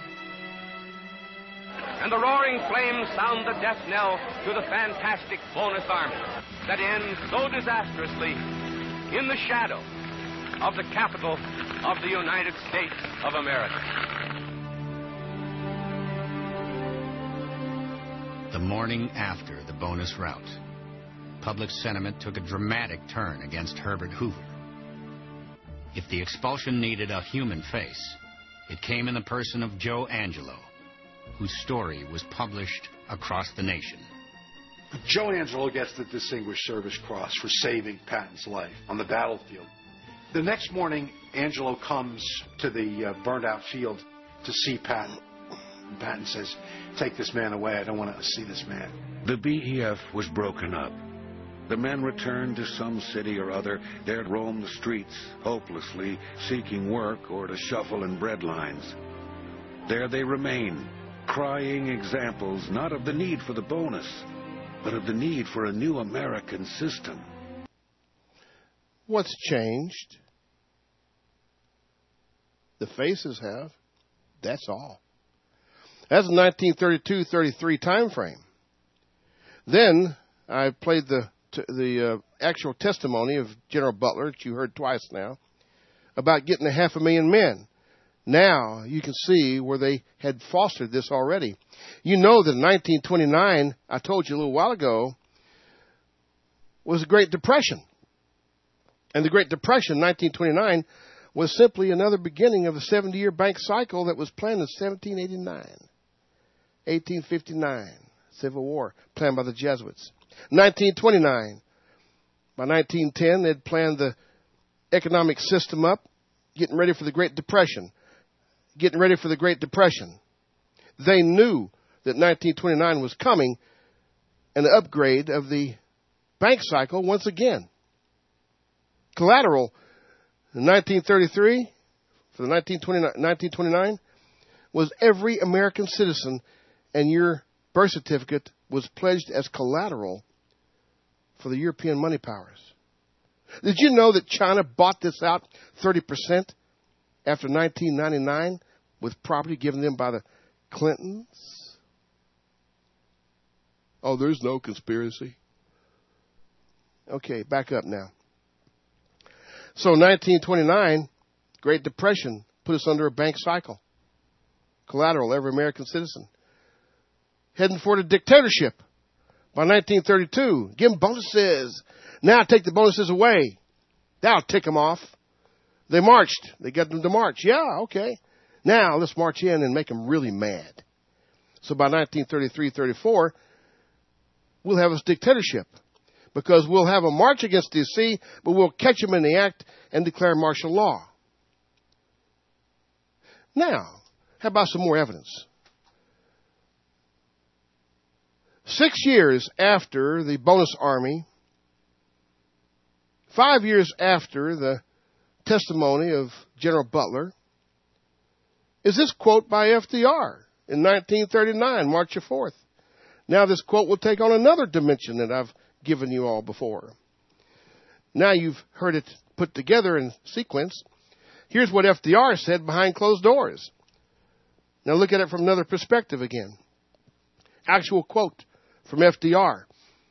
And the roaring flames sound the death knell to the fantastic bonus army that ends so disastrously in the shadow of the capital of the United States of America. The morning after the bonus rout, public sentiment took a dramatic turn against Herbert Hoover. If the expulsion needed a human face, it came in the person of Joe Angelo, whose story was published across the nation. Joe Angelo gets the Distinguished Service Cross for saving Patton's life on the battlefield. The next morning, Angelo comes to the uh, burned-out field to see Patton. And Patton says, take this man away. I don't want to see this man. The B E F was broken up. The men returned to some city or other, there to roam the streets, hopelessly seeking work or to shuffle in bread lines. There they remain, crying examples not of the need for the bonus, but of the need for a new American system. What's changed? The faces have. That's all. That's a nineteen thirty-two thirty-three time frame. Then I played the the uh, actual testimony of General Butler, that you heard twice now, about getting a half a million men. Now you can see where they had fostered this already. You know that in nineteen twenty-nine, I told you a little while ago, was the Great Depression. And the Great Depression, nineteen twenty-nine, was simply another beginning of a seventy-year bank cycle that was planned in seventeen eighty-nine. eighteen fifty-nine, Civil War, planned by the Jesuits. nineteen twenty-nine, by nineteen ten, they'd planned the economic system up, getting ready for the Great Depression. Getting ready for the Great Depression. They knew that nineteen twenty-nine was coming, and the upgrade of the bank cycle once again. Collateral in nineteen thirty-three, for the nineteen twenty-nine, was every American citizen, and your birth certificate was pledged as collateral for the European money powers. Did you know that China bought this out thirty percent after nineteen ninety-nine with property given them by the Clintons? Oh, there's no conspiracy. Okay, back up now. So nineteen twenty-nine, Great Depression, put us under a bank cycle. Collateral, every American citizen. Heading for the dictatorship by nineteen thirty-two. Give them bonuses. Now take the bonuses away. That'll tick them off. They marched. They got them to march. Yeah, okay. Now let's march in and make them really mad. So by nineteen thirty-three thirty-four, we'll have a dictatorship. Because we'll have a march against D C, but we'll catch them in the act and declare martial law. Now, how about some more evidence? Six years after the bonus army, five years after the testimony of General Butler, is this quote by F D R in nineteen thirty-nine, March the fourth. Now this quote will take on another dimension that I've given you all before. Now you've heard it put together in sequence. Here's what F D R said behind closed doors. Now look at it from another perspective again. Actual quote from F D R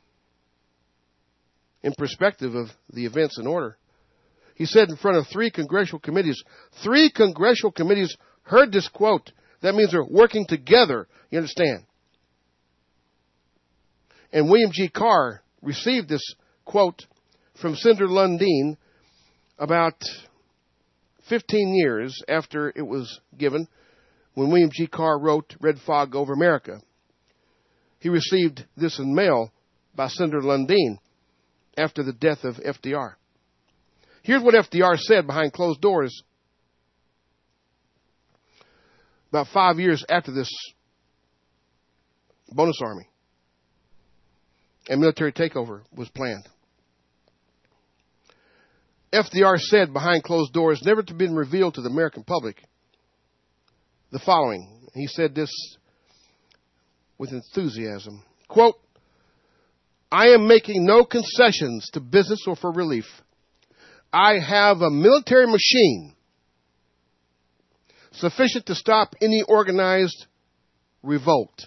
in perspective of the events in order. He said in front of three congressional committees, three congressional committees heard this quote. That means they're working together. You understand? And William G. Carr received this quote from Senator Lundeen about fifteen years after it was given, when William G. Carr wrote Red Fog Over America. He received this in mail by Senator Lundeen. after the death of F D R. Here's what F D R said behind closed doors about five years after this bonus army and military takeover was planned. F D R said behind closed doors, never to be revealed to the American public, the following. He said this with enthusiasm. Quote, I am making no concessions to business or for relief. I have a military machine sufficient to stop any organized revolt.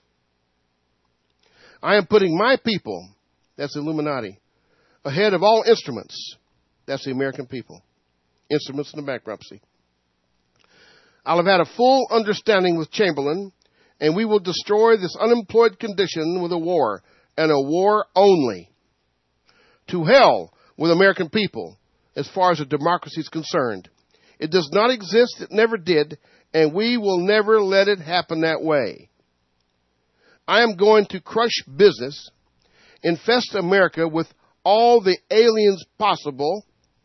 I am putting my people, that's the Illuminati, ahead of all instruments, that's the American people, instruments in the bankruptcy. I'll have had a full understanding with Chamberlain, and we will destroy this unemployed condition with a war, and a war only. To hell with American people, as far as a democracy is concerned. It does not exist, it never did, and we will never let it happen that way. I am going to crush business, infest America with all the aliens possible,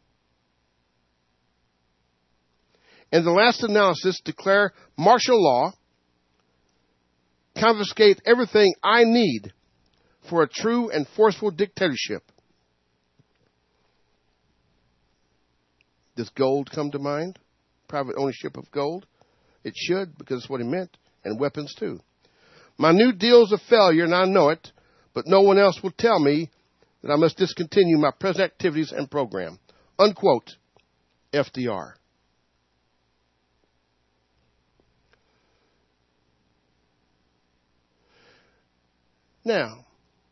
and the last analysis, declare martial law, confiscate everything I need for a true and forceful dictatorship. Does gold come to mind? Private ownership of gold? It should, because it's what he meant, and weapons too. My new deal is a failure, and I know it, but no one else will tell me that I must discontinue my present activities and program. Unquote, F D R. Now,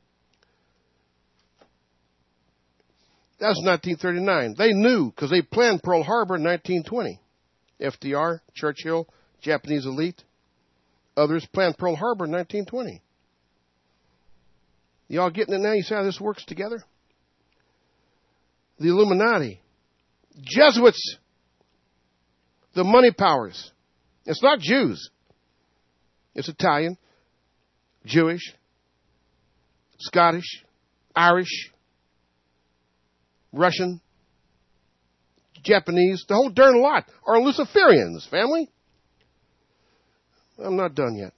that was nineteen thirty-nine. They knew because they planned Pearl Harbor in nineteen twenty. F D R, Churchill, Japanese elite, others planned Pearl Harbor in nineteen twenty. Y'all getting it now? You see how this works together? The Illuminati, Jesuits, the money powers. It's not Jews. It's Italian, Jewish, Scottish, Irish, Russian, Japanese, the whole darn lot are Luciferians, family. I'm not done yet.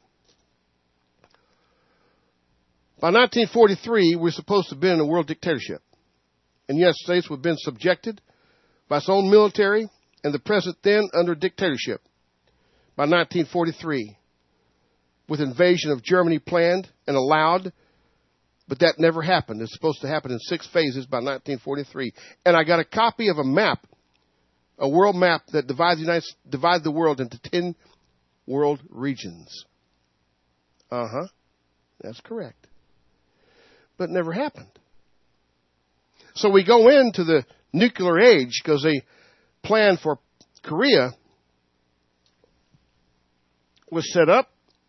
By nineteen forty-three, we're supposed to have been in a world dictatorship. And the United States would have been subjected by its own military and the president then under dictatorship by nineteen forty-three, with invasion of Germany planned and allowed. But that never happened. It's supposed to happen in six phases by nineteen forty-three. And I got a copy of a map, a world map that divides the, United, divides the world into ten world regions. Uh-huh. That's correct. But it never happened. So we go into the nuclear age because they plan for Korea was set up,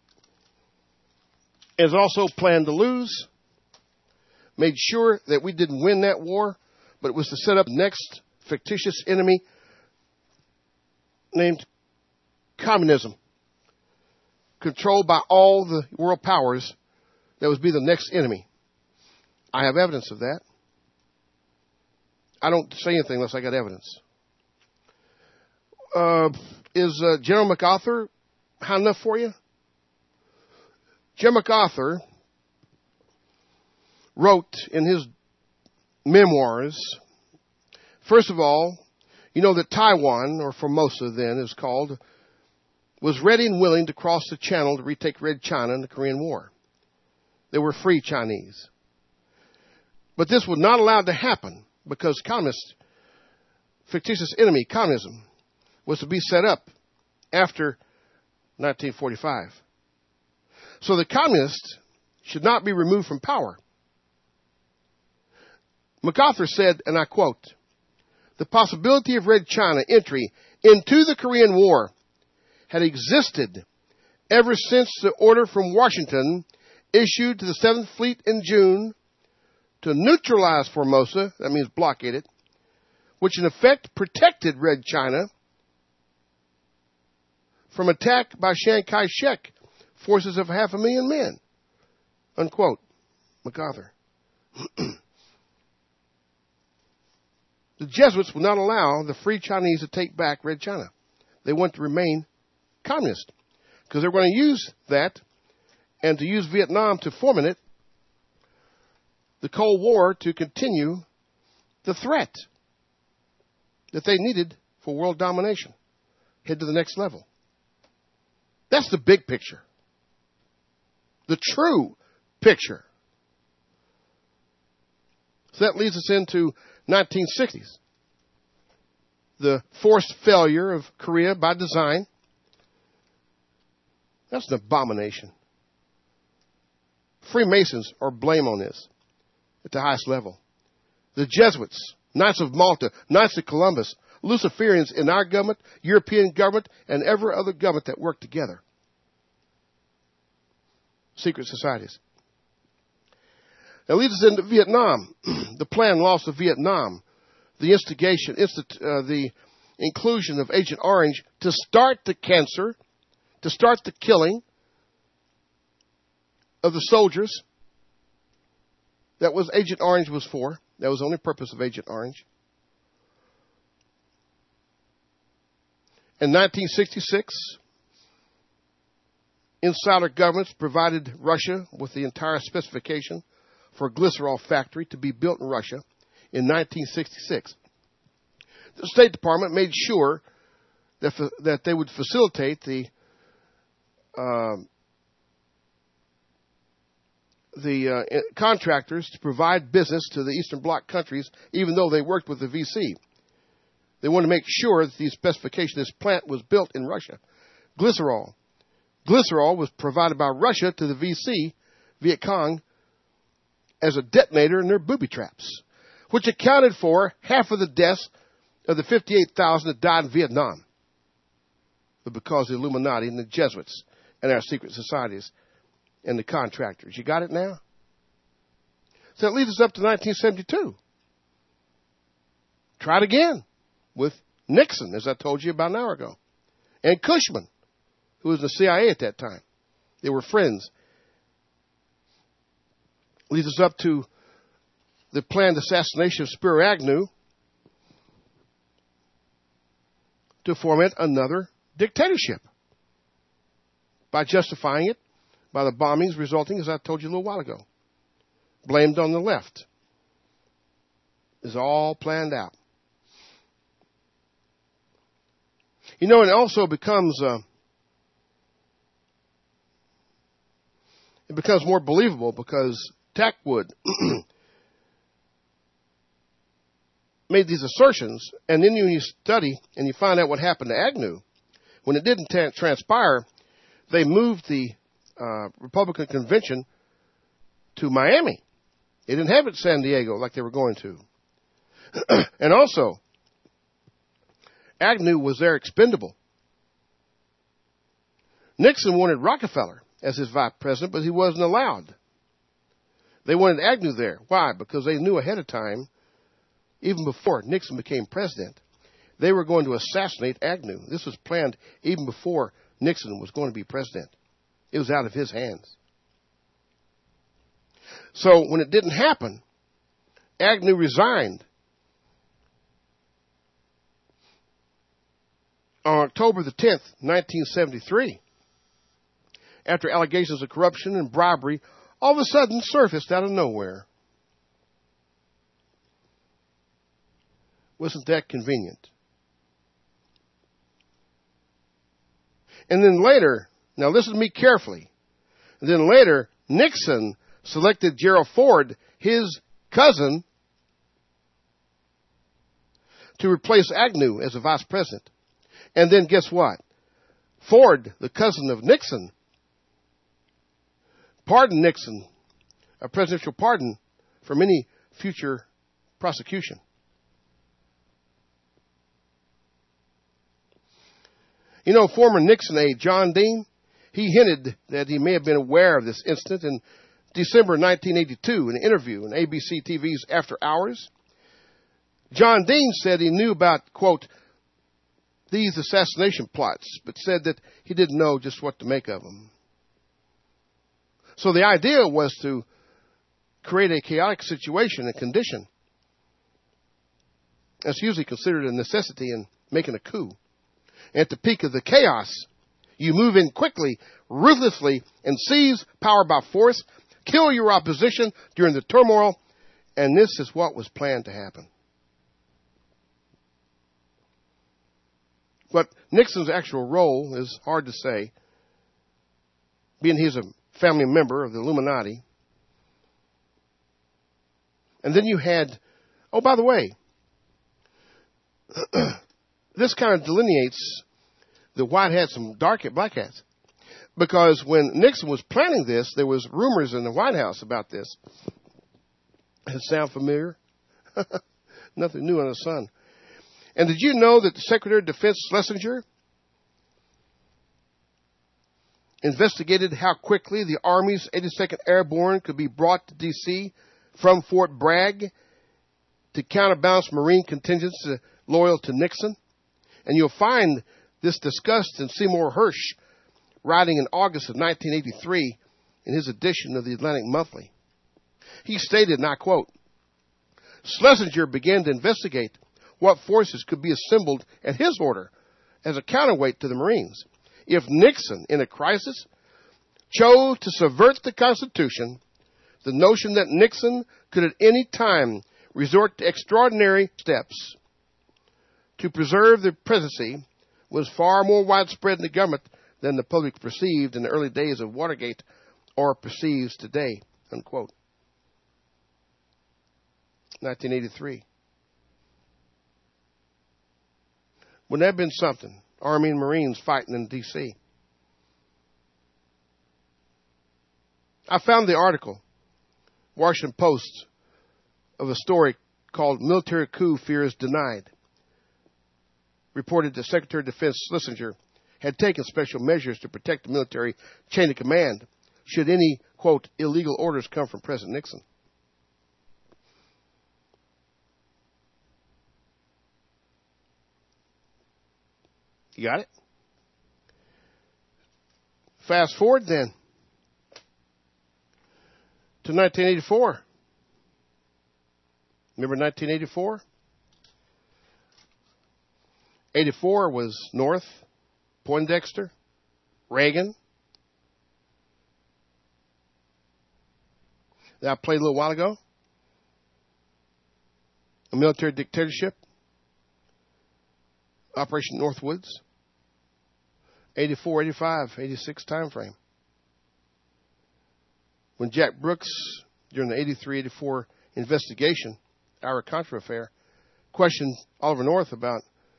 is also planned to lose. Made sure that we didn't win that war, but it was to set up the next fictitious enemy named communism, controlled by all the world powers. That would be the next enemy. I have evidence of that. I don't say anything unless I got evidence. Uh, is uh, General MacArthur high enough for you? General MacArthur wrote in his memoirs, first of all, you know that Taiwan, or Formosa then is called, was ready and willing to cross the channel to retake Red China in the Korean War. They were free Chinese. But this was not allowed to happen because communist, fictitious enemy, communism, was to be set up after nineteen forty-five. So the communists should not be removed from power. MacArthur said, and I quote, the possibility of Red China entry into the Korean War had existed ever since the order from Washington issued to the Seventh Fleet in June to neutralize Formosa, that means blockade it, which in effect protected Red China from attack by Chiang Kai-shek, forces of half a million men. Unquote. MacArthur. The Jesuits would not allow the free Chinese to take back Red China. They want to remain communist because they're going to use that and to use Vietnam to foment the Cold War to continue the threat that they needed for world domination, head to the next level. That's the big picture. The true picture. So that leads us into nineteen sixties. The forced failure of Korea by design. That's an abomination. Freemasons are blame on this at the highest level. The Jesuits, Knights of Malta, Knights of Columbus, Luciferians in our government, European government, and every other government that work together. Secret societies. That leads us into Vietnam. The planned loss of Vietnam. The instigation, instit- uh, the inclusion of Agent Orange to start the cancer, to start the killing of the soldiers. That was Agent Orange was for. That was the only purpose of Agent Orange. In nineteen sixty-six, insider governments provided Russia with the entire specification for a glycerol factory to be built in Russia in nineteen sixty-six. The State Department made sure that that they would facilitate the um, the uh, contractors to provide business to the Eastern Bloc countries, even though they worked with the V C. They wanted to make sure that the specification of this plant was built in Russia. Glycerol. Glycerol was provided by Russia to the V C, Viet Cong, as a detonator in their booby traps, which accounted for half of the deaths of the fifty-eight thousand that died in Vietnam. But because of the Illuminati and the Jesuits and our secret societies and the contractors. You got it now? So that leads us up to nineteen seventy-two. Try it again with Nixon, as I told you about an hour ago, and Cushman, who was in the C I A at that time. They were friends. Leads us up to the planned assassination of Spiro Agnew to foment another dictatorship by justifying it by the bombings resulting, as I told you a little while ago, blamed on the left. It's all planned out. You know, it also becomes uh, it becomes more believable because Tackwood made these assertions, and then when you study and you find out what happened to Agnew, when it didn't t- transpire, they moved the uh, Republican convention to Miami. They didn't have it in San Diego like they were going to. And also, Agnew was there expendable. Nixon wanted Rockefeller as his vice president, but he wasn't allowed. They wanted Agnew there. Why? Because they knew ahead of time, even before Nixon became president, they were going to assassinate Agnew. This was planned even before Nixon was going to be president. It was out of his hands. So when it didn't happen, Agnew resigned. On October the tenth, nineteen seventy-three, after allegations of corruption and bribery all of a sudden surfaced out of nowhere. Wasn't that convenient? And then later, now listen to me carefully, and then later, Nixon selected Gerald Ford, his cousin, to replace Agnew as a vice president. And then guess what? Ford, the cousin of Nixon, pardoned Nixon, a presidential pardon from any future prosecution. You know, former Nixon aide John Dean, he hinted that he may have been aware of this incident in December nineteen eighty-two in an interview in A B C T V's After Hours. John Dean said he knew about, quote, these assassination plots, but said that he didn't know just what to make of them. So the idea was to create a chaotic situation and condition That's usually considered a necessity in making a coup. At the peak of the chaos, you move in quickly, ruthlessly, and seize power by force, kill your opposition during the turmoil, and this is what was planned to happen. But Nixon's actual role is hard to say, being he's a family member of the Illuminati. And then you had, oh, by the way, this kind of delineates the white hats and dark hat, black hats. Because when Nixon was planning this, there was rumors in the White House about this. Does it sound familiar? Nothing new under the sun. And did you know that the Secretary of Defense Schlesinger investigated how quickly the Army's eighty-second Airborne could be brought to D C from Fort Bragg to counterbalance Marine contingents loyal to Nixon? And you'll find this discussed in Seymour Hersh, writing in August of nineteen eighty-three in his edition of the Atlantic Monthly. He stated, and I quote, Schlesinger began to investigate what forces could be assembled at his order as a counterweight to the Marines. If Nixon, in a crisis, chose to subvert the Constitution, the notion that Nixon could at any time resort to extraordinary steps to preserve the presidency was far more widespread in the government than the public perceived in the early days of Watergate or perceives today, unquote. nineteen eighty-three. Wouldn't that have been something? Army and Marines fighting in D C I found the article, Washington Post, of a story called Military Coup Fears Denied. Reported that Secretary of Defense Schlesinger had taken special measures to protect the military chain of command should any, quote, illegal orders come from President Nixon. You got it? Fast forward then to nineteen eighty-four. Remember nineteen eighty-four? eighty-four was North, Poindexter, Reagan. That I played a little while ago. A military dictatorship. Operation Northwoods. eighty-four, eighty-five, eighty-six time frame. When Jack Brooks, during the eighty-three eighty-four investigation, our Contra affair, questioned Oliver North about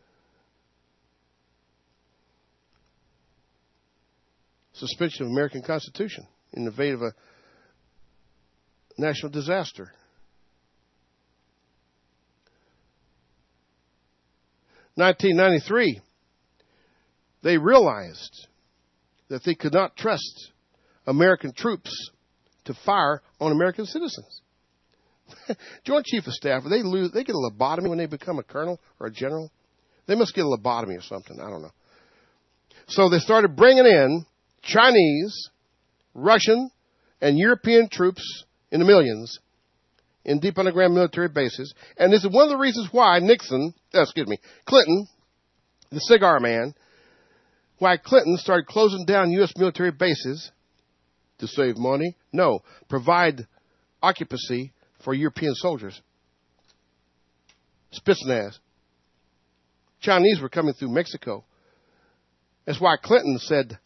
suspension of American Constitution in the vein of a national disaster. nineteen ninety-three, they realized that they could not trust American troops to fire on American citizens. Joint Chief of Staff, they lose, they get a lobotomy when they become a colonel or a general. They must get a lobotomy or something. I don't know. So they started bringing in Chinese, Russian, and European troops in the millions in deep underground military bases. And this is one of the reasons why Nixon, uh, excuse me, Clinton, the cigar man, why Clinton started closing down U S military bases to save money. No, provide occupancy for European soldiers. Spitsnaz. Chinese were coming through Mexico. That's why Clinton said,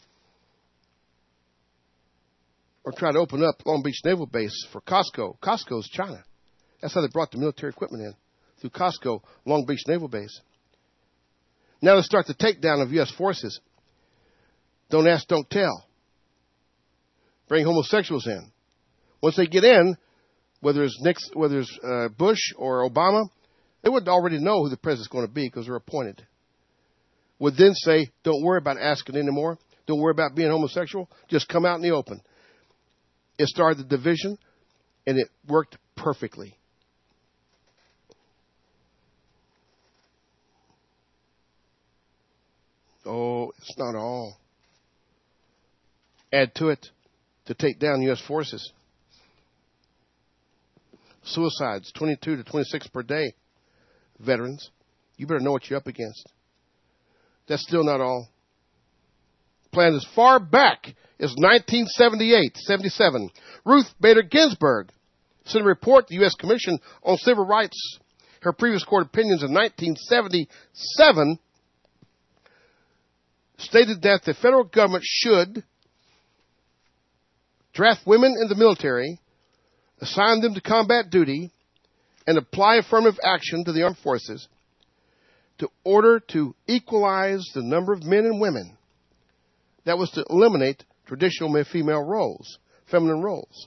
or tried to open up Long Beach Naval Base for Costco. Costco's China. That's how they brought the military equipment in, through Costco, Long Beach Naval Base. Now they start the takedown of U S forces. Don't ask, don't tell. Bring homosexuals in. Once they get in, whether it's Nixon, whether it's uh, Bush or Obama, they would already know who the president's going to be because they're appointed. Would then say, don't worry about asking anymore. Don't worry about being homosexual. Just come out in the open. It started the division, and it worked perfectly. Oh, it's not all. Add to it to take down U S forces. Suicides, twenty-two to twenty-six per day. Veterans. You better know what you're up against. That's still not all. Planned as far back as nineteen seventy-eight, seventy-seven, Ruth Bader Ginsburg sent a report to the U S Commission on Civil Rights. Her previous court opinions in nineteen seventy-seven stated that the federal government should draft women in the military, assign them to combat duty, and apply affirmative action to the armed forces to order to equalize the number of men and women. That was to eliminate traditional male-female roles, feminine roles.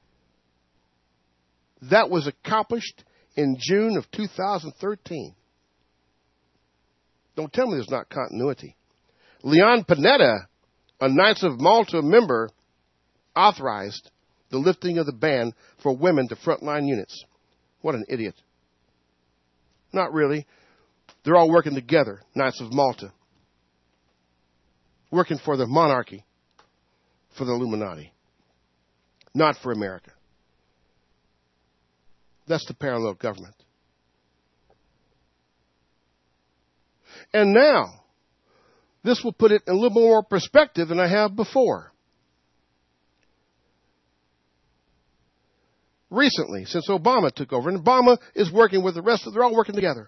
That was accomplished in June of two thousand thirteen. Don't tell me there's not continuity. Leon Panetta, a Knights of Malta member, authorized the lifting of the ban for women to frontline units. What an idiot. Not really. They're all working together, Knights of Malta. Working for the monarchy, for the Illuminati, not for America. That's the parallel government. And now, this will put it in a little more perspective than I have before. Recently, since Obama took over, and Obama is working with the rest of, they're all working together.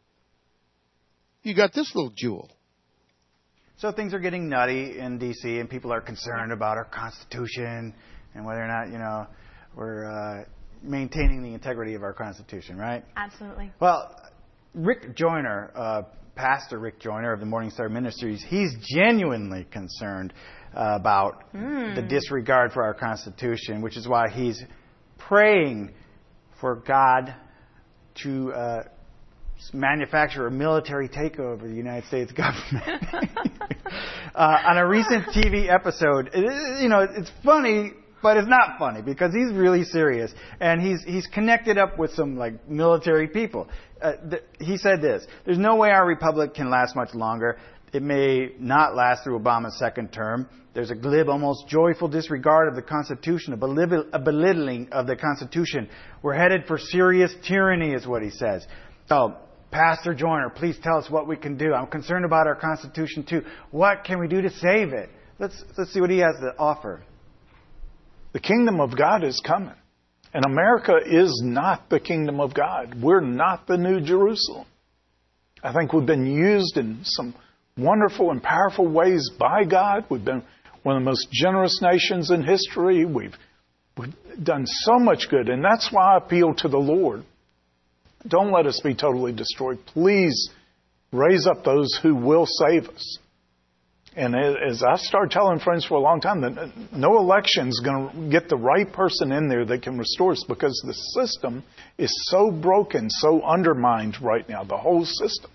You got this little jewel. So things are getting nutty in D C, and people are concerned about our Constitution and whether or not, you know, we're uh, maintaining the integrity of our Constitution, right? Absolutely. Well, Rick Joyner, uh, Pastor Rick Joyner of the Morning Star Ministries, he's genuinely concerned uh, about mm. the disregard for our Constitution, which is why he's praying for God to uh, manufacture a military takeover of the United States government. uh, on a recent T V episode, it, you know, it's funny, but it's not funny because he's really serious, and he's he's connected up with some like military people. Uh, th- he said this: "There's no way our republic can last much longer. It may not last through Obama's second term. There's a glib, almost joyful disregard of the Constitution, a, belittle- a belittling of the Constitution. We're headed for serious tyranny," is what he says. So, Pastor Joyner, please tell us what we can do. I'm concerned about our Constitution too. What can we do to save it? Let's let's see what he has to offer. The kingdom of God is coming. And America is not the kingdom of God. We're not the New Jerusalem. I think we've been used in some wonderful and powerful ways by God. We've been one of the most generous nations in history. We've, we've done so much good. And that's why I appeal to the Lord. Don't let us be totally destroyed. Please raise up those who will save us. And as I started telling friends for a long time, that no election is going to get the right person in there that can restore us, because the system is so broken, so undermined right now, the whole system.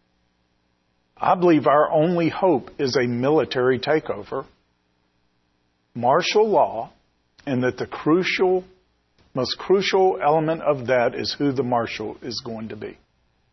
I believe our only hope is a military takeover, martial law, and that the crucial, most crucial element of that is who the marshal is going to be.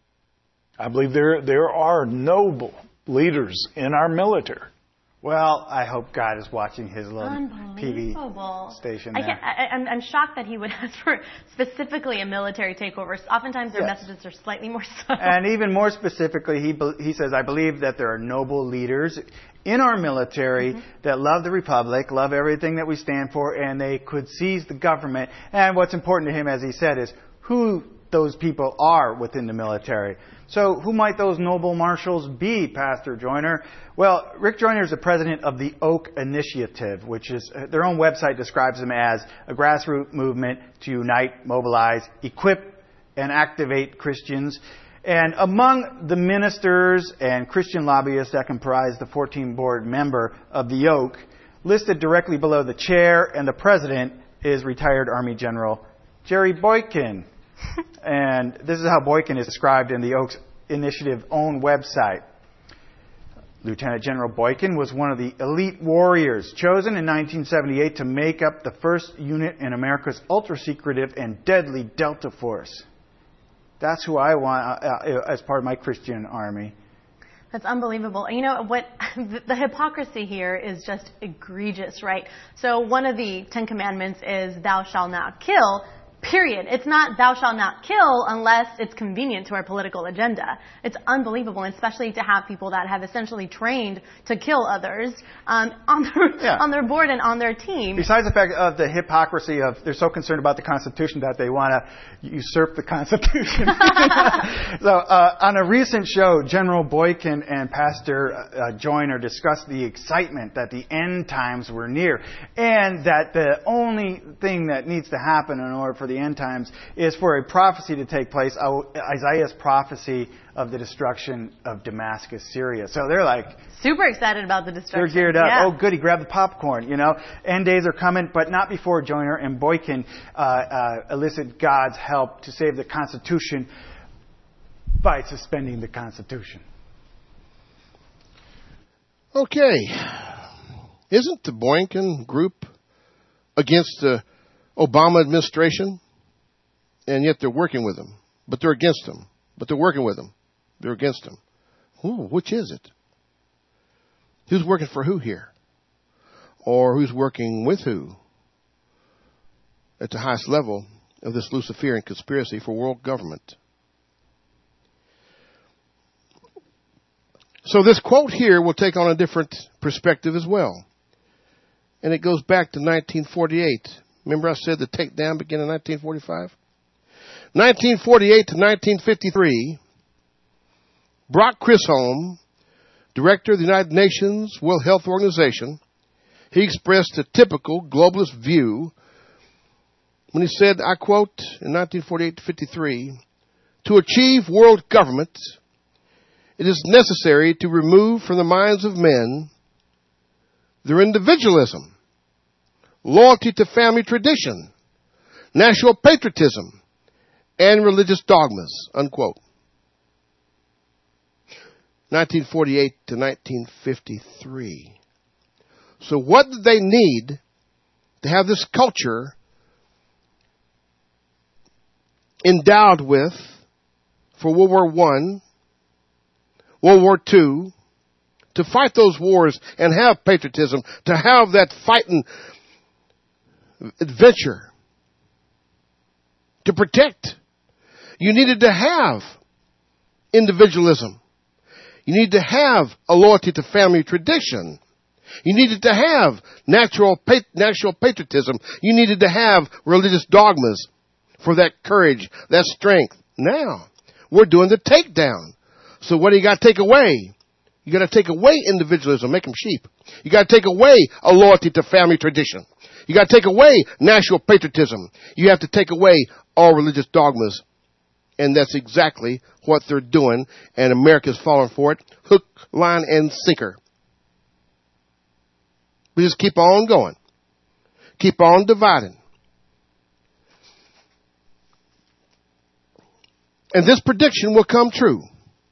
I believe there there are noble leaders in our military. Well, I hope God is watching his little T V station there. I can't, I, I'm, I'm shocked that he would ask for specifically a military takeover. Oftentimes their Yes. messages are slightly more subtle. And even more specifically, he be- he says, I believe that there are noble leaders in our military mm-hmm. that love the Republic, love everything that we stand for, and they could seize the government. And what's important to him, as he said, is who those people are within the military. So who might those noble marshals be, Pastor Joyner? Well, Rick Joyner is the president of the Oak Initiative, which is, their own website describes them as a grassroots movement to unite, mobilize, equip, and activate Christians. And among the ministers and Christian lobbyists that comprise the fourteen board member of the Oak, listed directly below the chair and the president is retired Army General Jerry Boykin. And this is how Boykin is described in the Oaks Initiative own website. Lieutenant General Boykin was one of the elite warriors chosen in nineteen seventy-eight to make up the first unit in America's ultra-secretive and deadly Delta Force. That's who I want uh, as part of my Christian army. That's unbelievable. You know, what the hypocrisy here is just egregious, right? So one of the Ten Commandments is thou shalt not kill. Period. It's not thou shalt not kill unless it's convenient to our political agenda. It's unbelievable, especially to have people that have essentially trained to kill others um, on their Yeah. on their board and on their team. Besides the fact of the hypocrisy of they're so concerned about the Constitution that they want to usurp the Constitution. So uh, on a recent show, General Boykin and Pastor uh, Joyner discussed the excitement that the end times were near, and that the only thing that needs to happen in order for the end times is for a prophecy to take place, Isaiah's prophecy of the destruction of Damascus, Syria. So they're like super excited about the destruction. They're geared up. Yeah. Oh, goody, grab the popcorn. You know, end days are coming, but not before Joyner and Boykin uh, uh, elicit God's help to save the Constitution by suspending the Constitution. Okay. Isn't the Boykin group against the Obama administration? And yet they're working with them. But they're against them. But they're working with them. They're against them. Ooh, which is it? Who's working for who here? Or who's working with who at the highest level of this Luciferian conspiracy for world government? So this quote here will take on a different perspective as well. And it goes back to nineteen forty-eight. Remember I said the takedown began in nineteen forty-five? nineteen forty-eight to nineteen fifty-three, Brock Chisholm, director of the United Nations World Health Organization, he expressed a typical globalist view when he said, I quote, in nineteen forty-eight to fifty-three, to achieve world government, it is necessary to remove from the minds of men their individualism, loyalty to family tradition, national patriotism, and religious dogmas, unquote. nineteen forty-eight to nineteen fifty-three. So what did they need to have this culture endowed with for World War One, World War Two, to fight those wars and have patriotism, to have that fighting adventure, to protect? You needed to have individualism. You needed to have a loyalty to family tradition. You needed to have natural national patriotism. You needed to have religious dogmas for that courage, that strength. Now, we're doing the takedown. So what do you got to take away? You got to take away individualism, make them sheep. You got to take away a loyalty to family tradition. You got to take away national patriotism. You have to take away all religious dogmas. And that's exactly what they're doing, and America's falling for it, hook, line, and sinker. We just keep on going. Keep on dividing. And this prediction will come true.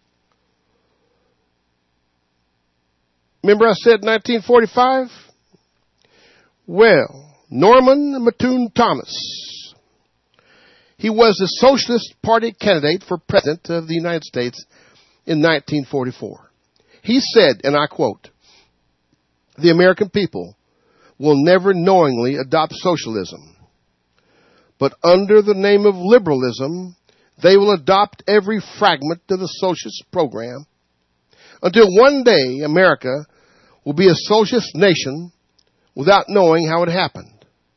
Remember I said nineteen forty-five? Well, Norman Mattoon Thomas, he was the Socialist Party candidate for President of the United States in nineteen forty-four. He said, and I quote, "The American people will never knowingly adopt socialism, but under the name of liberalism, they will adopt every fragment of the socialist program until one day America will be a socialist nation without knowing how it happened."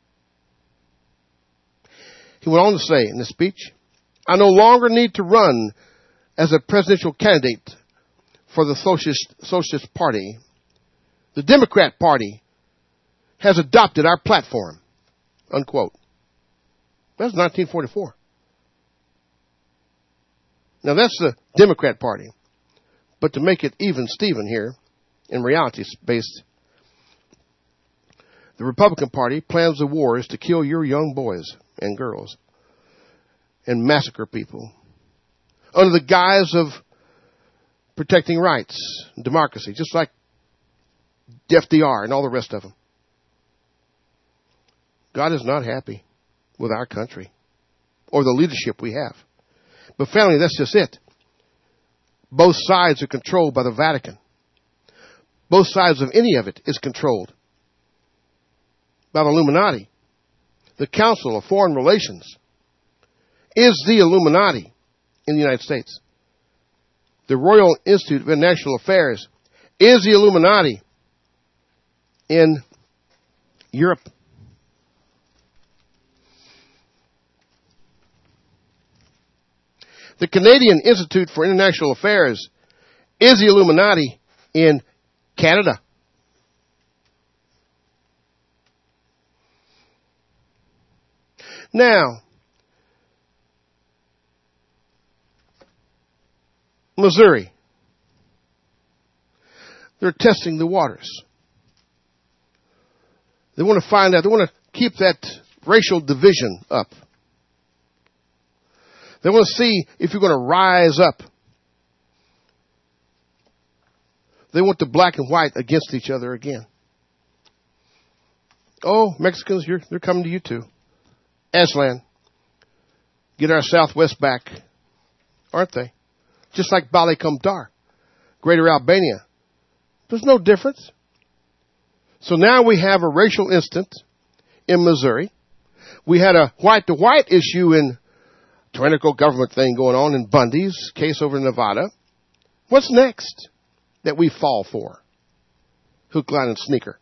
He went on to say in this speech, "I no longer need to run as a presidential candidate for the Socialist, Socialist Party. The Democrat Party has adopted our platform," unquote. That's nineteen forty-four. Now that's the Democrat Party. But to make it even Steven here, in reality based, the Republican Party plans the wars to kill your young boys and girls and massacre people under the guise of protecting rights and democracy, just like F D R and all the rest of them. God is not happy with our country or the leadership we have. But family, that's just it. Both sides are controlled by the Vatican. Both sides of any of it is controlled by the Illuminati, the Council of Foreign Relations, is the Illuminati in the United States. The Royal Institute of International Affairs is the Illuminati in Europe. The Canadian Institute for International Affairs is the Illuminati in Canada. Now, Missouri. They're testing the waters. They want to find out, they want to keep that racial division up. They want to see if you're going to rise up. They want the black and white against each other again. Oh, Mexicans, you're, they're coming to you too. Aslan, get our Southwest back, aren't they? Just like Bali Kumdar, Greater Albania. There's no difference. So now we have a racial incident in Missouri. We had a white-to-white issue in tyrannical government thing going on in Bundy's case over in Nevada. What's next that we fall for? Hook, line, and sneaker.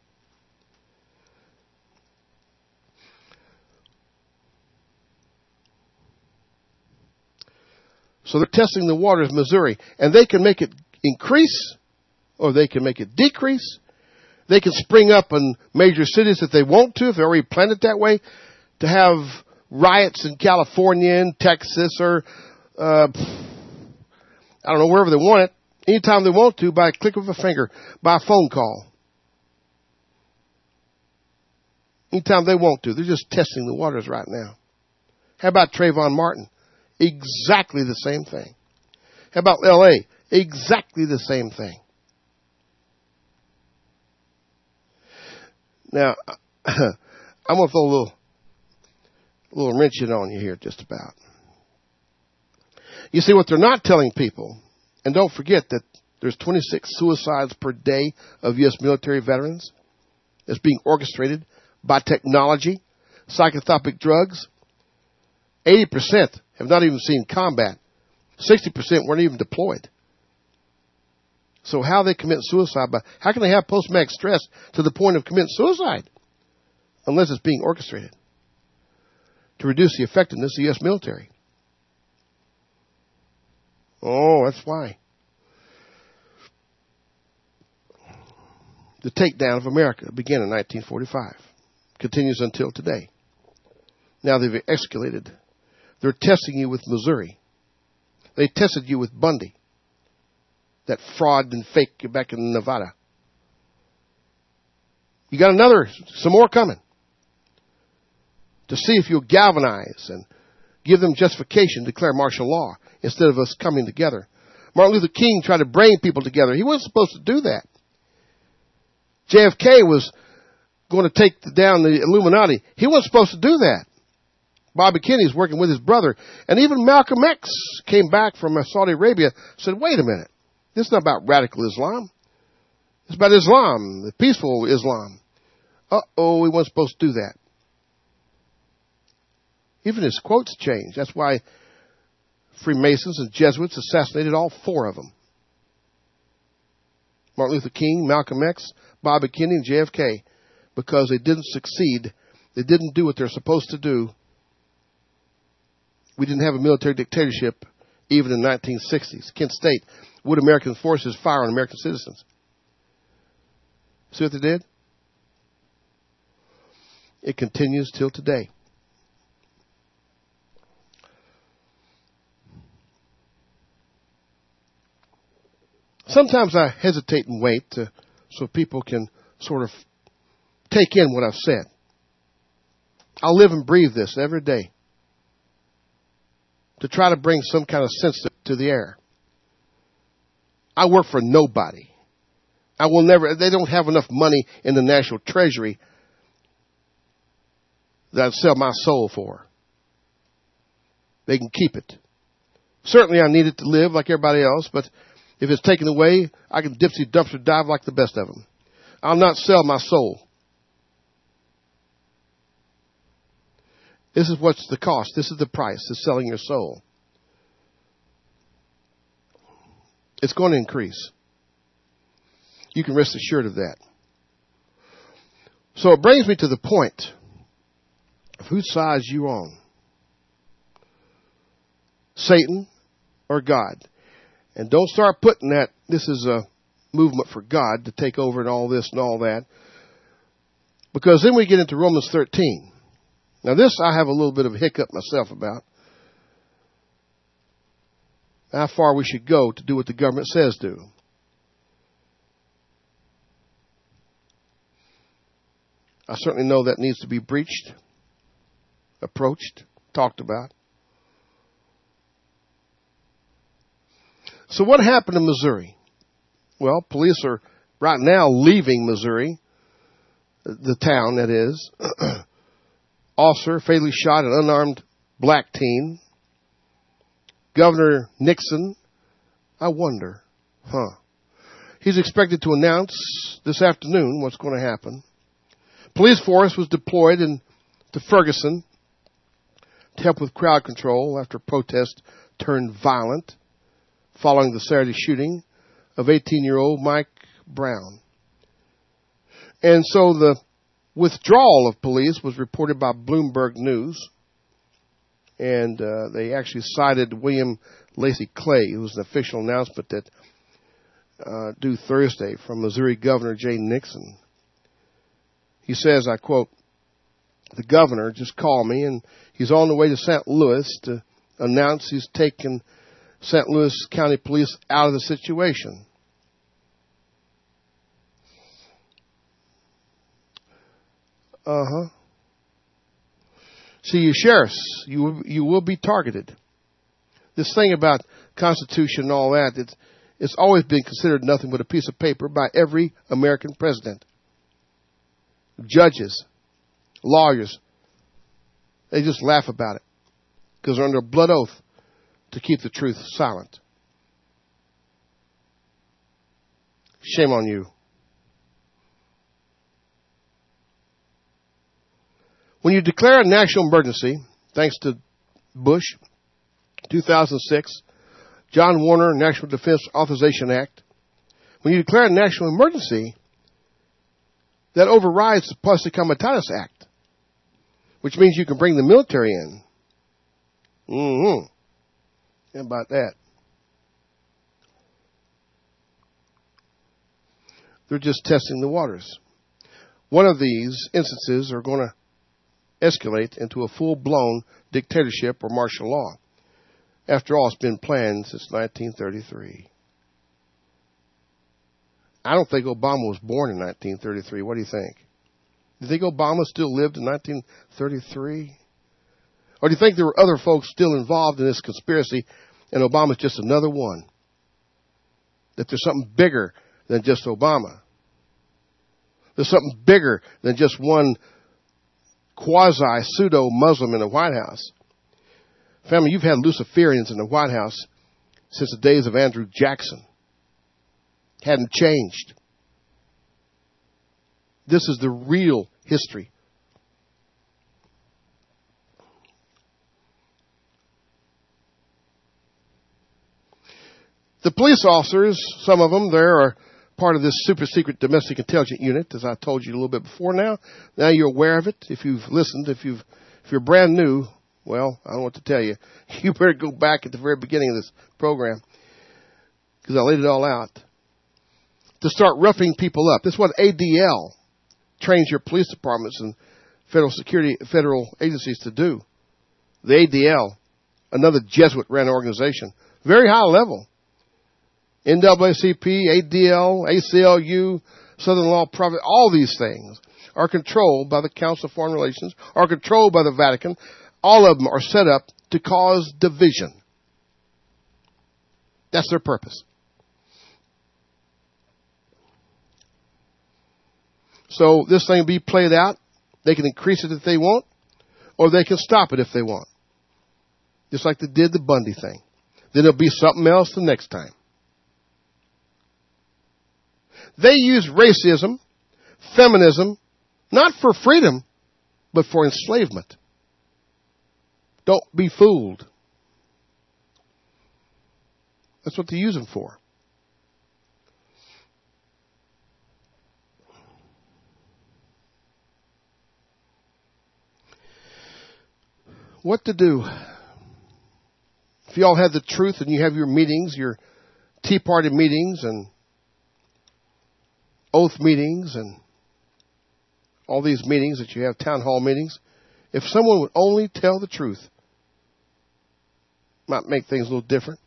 So they're testing the waters of Missouri, and they can make it increase or they can make it decrease. They can spring up in major cities if they want to, if they already planned it that way, to have riots in California and Texas or, uh, I don't know, wherever they want it, anytime they want to, by a click of a finger, by a phone call. Anytime they want to. They're just testing the waters right now. How about Trayvon Martin? Exactly the same thing. How about L A? Exactly the same thing. Now, I'm going to throw a little, a little wrench in on you here just about. You see, what they're not telling people, and don't forget that there's twenty-six suicides per day of U S military veterans. It's being orchestrated by technology, psychotropic drugs. eighty percent have not even seen combat. sixty percent weren't even deployed. So how they commit suicide? By, how can they have post-traumatic stress to the point of committing suicide? Unless it's being orchestrated to reduce the effectiveness of the U S military. Oh, that's why. The takedown of America began in nineteen forty-five. Continues until today. Now they've escalated. They're testing you with Missouri. They tested you with Bundy. That fraud and fake back in Nevada. You got another, some more coming. To see if you'll galvanize and give them justification, declare martial law, instead of us coming together. Martin Luther King tried to bring people together. He wasn't supposed to do that. J F K was going to take down the Illuminati. He wasn't supposed to do that. Bobby Kennedy's working with his brother. And even Malcolm X came back from Saudi Arabia, said, wait a minute. This is not about radical Islam. It's about Islam, the peaceful Islam. Uh-oh, we weren't supposed to do that. Even his quotes changed. That's why Freemasons and Jesuits assassinated all four of them. Martin Luther King, Malcolm X, Bobby Kennedy, and J F K. Because they didn't succeed. They didn't do what they're supposed to do. We didn't have a military dictatorship even in the nineteen sixties. Kent State. Would American forces fire on American citizens? See what they did? It continues till today. Sometimes I hesitate and wait to, so people can sort of take in what I've said. I live and breathe this every day to try to bring some kind of sense to, to the air. I work for nobody. I will never, they don't have enough money in the national treasury that I'd sell my soul for. They can keep it. Certainly I need it to live like everybody else, but if it's taken away, I can dipsy dumpster dive like the best of them. I'll not sell my soul. This is what's the cost. This is the price of selling your soul. It's going to increase. You can rest assured of that. So it brings me to the point of whose side you're on. Satan or God. And don't start putting that, this is a movement for God to take over and all this and all that. Because then we get into Romans thirteen. Now this I have a little bit of a hiccup myself about. How far we should go to do what the government says do. I certainly know that needs to be breached, approached, talked about. So what happened in Missouri? Well, police are right now leaving Missouri, the town that is. Officer fatally shot an unarmed black teen. Governor Nixon, I wonder, huh? He's expected to announce this afternoon what's going to happen. Police force was deployed in, to Ferguson to help with crowd control after protests turned violent following the Saturday shooting of eighteen-year-old Mike Brown. And so the withdrawal of police was reported by Bloomberg News. And uh, they actually cited William Lacey Clay. It was an official announcement that uh, due Thursday from Missouri Governor Jay Nixon. He says, I quote, the governor just called me and he's on the way to Saint Louis to announce he's taken Saint Louis County Police out of the situation. Uh-huh. See, you sheriffs, you will, you will be targeted. This thing about Constitution and all that, it's, it's always been considered nothing but a piece of paper by every American president. Judges, lawyers, they just laugh about it because they're under a blood oath to keep the truth silent. Shame on you. When you declare a national emergency, thanks to Bush, two thousand six, John Warner National Defense Authorization Act, when you declare a national emergency, that overrides the Posse Comitatus Act, which means you can bring the military in. Mm-hmm. How about that? They're just testing the waters. One of these instances are going to escalate into a full-blown dictatorship or martial law. After all, it's been planned since nineteen thirty-three. I don't think Obama was born in nineteen thirty-three. What do you think? Do you think Obama still lived in nineteen thirty-three? Or do you think there were other folks still involved in this conspiracy and Obama's just another one? That there's something bigger than just Obama. There's something bigger than just one quasi-pseudo-Muslim in the White House. Family, you've had Luciferians in the White House since the days of Andrew Jackson. Hadn't changed. This is the real history. The police officers, some of them there are part of this super secret domestic intelligence unit, as I told you a little bit before now. Now you're aware of it. If you've listened, if you've, if you're brand new, well, I don't know what to tell you. You better go back at the very beginning of this program because I laid it all out. To start roughing people up. This is what A D L trains your police departments and federal security, federal agencies to do. The A D L, another Jesuit-ran organization, very high level. N double A C P, A D L, A C L U, Southern Law Prophet, all these things are controlled by the Council of Foreign Relations, are controlled by the Vatican. All of them are set up to cause division. That's their purpose. So this thing will be played out. They can increase it if they want, or they can stop it if they want. Just like they did the Bundy thing. Then there'll be something else the next time. They use racism, feminism, not for freedom, but for enslavement. Don't be fooled. That's what they use them for. What to do? If you all have the truth and you have your meetings, your Tea Party meetings and oath meetings and all these meetings that you have, town hall meetings, if someone would only tell the truth, might make things a little different.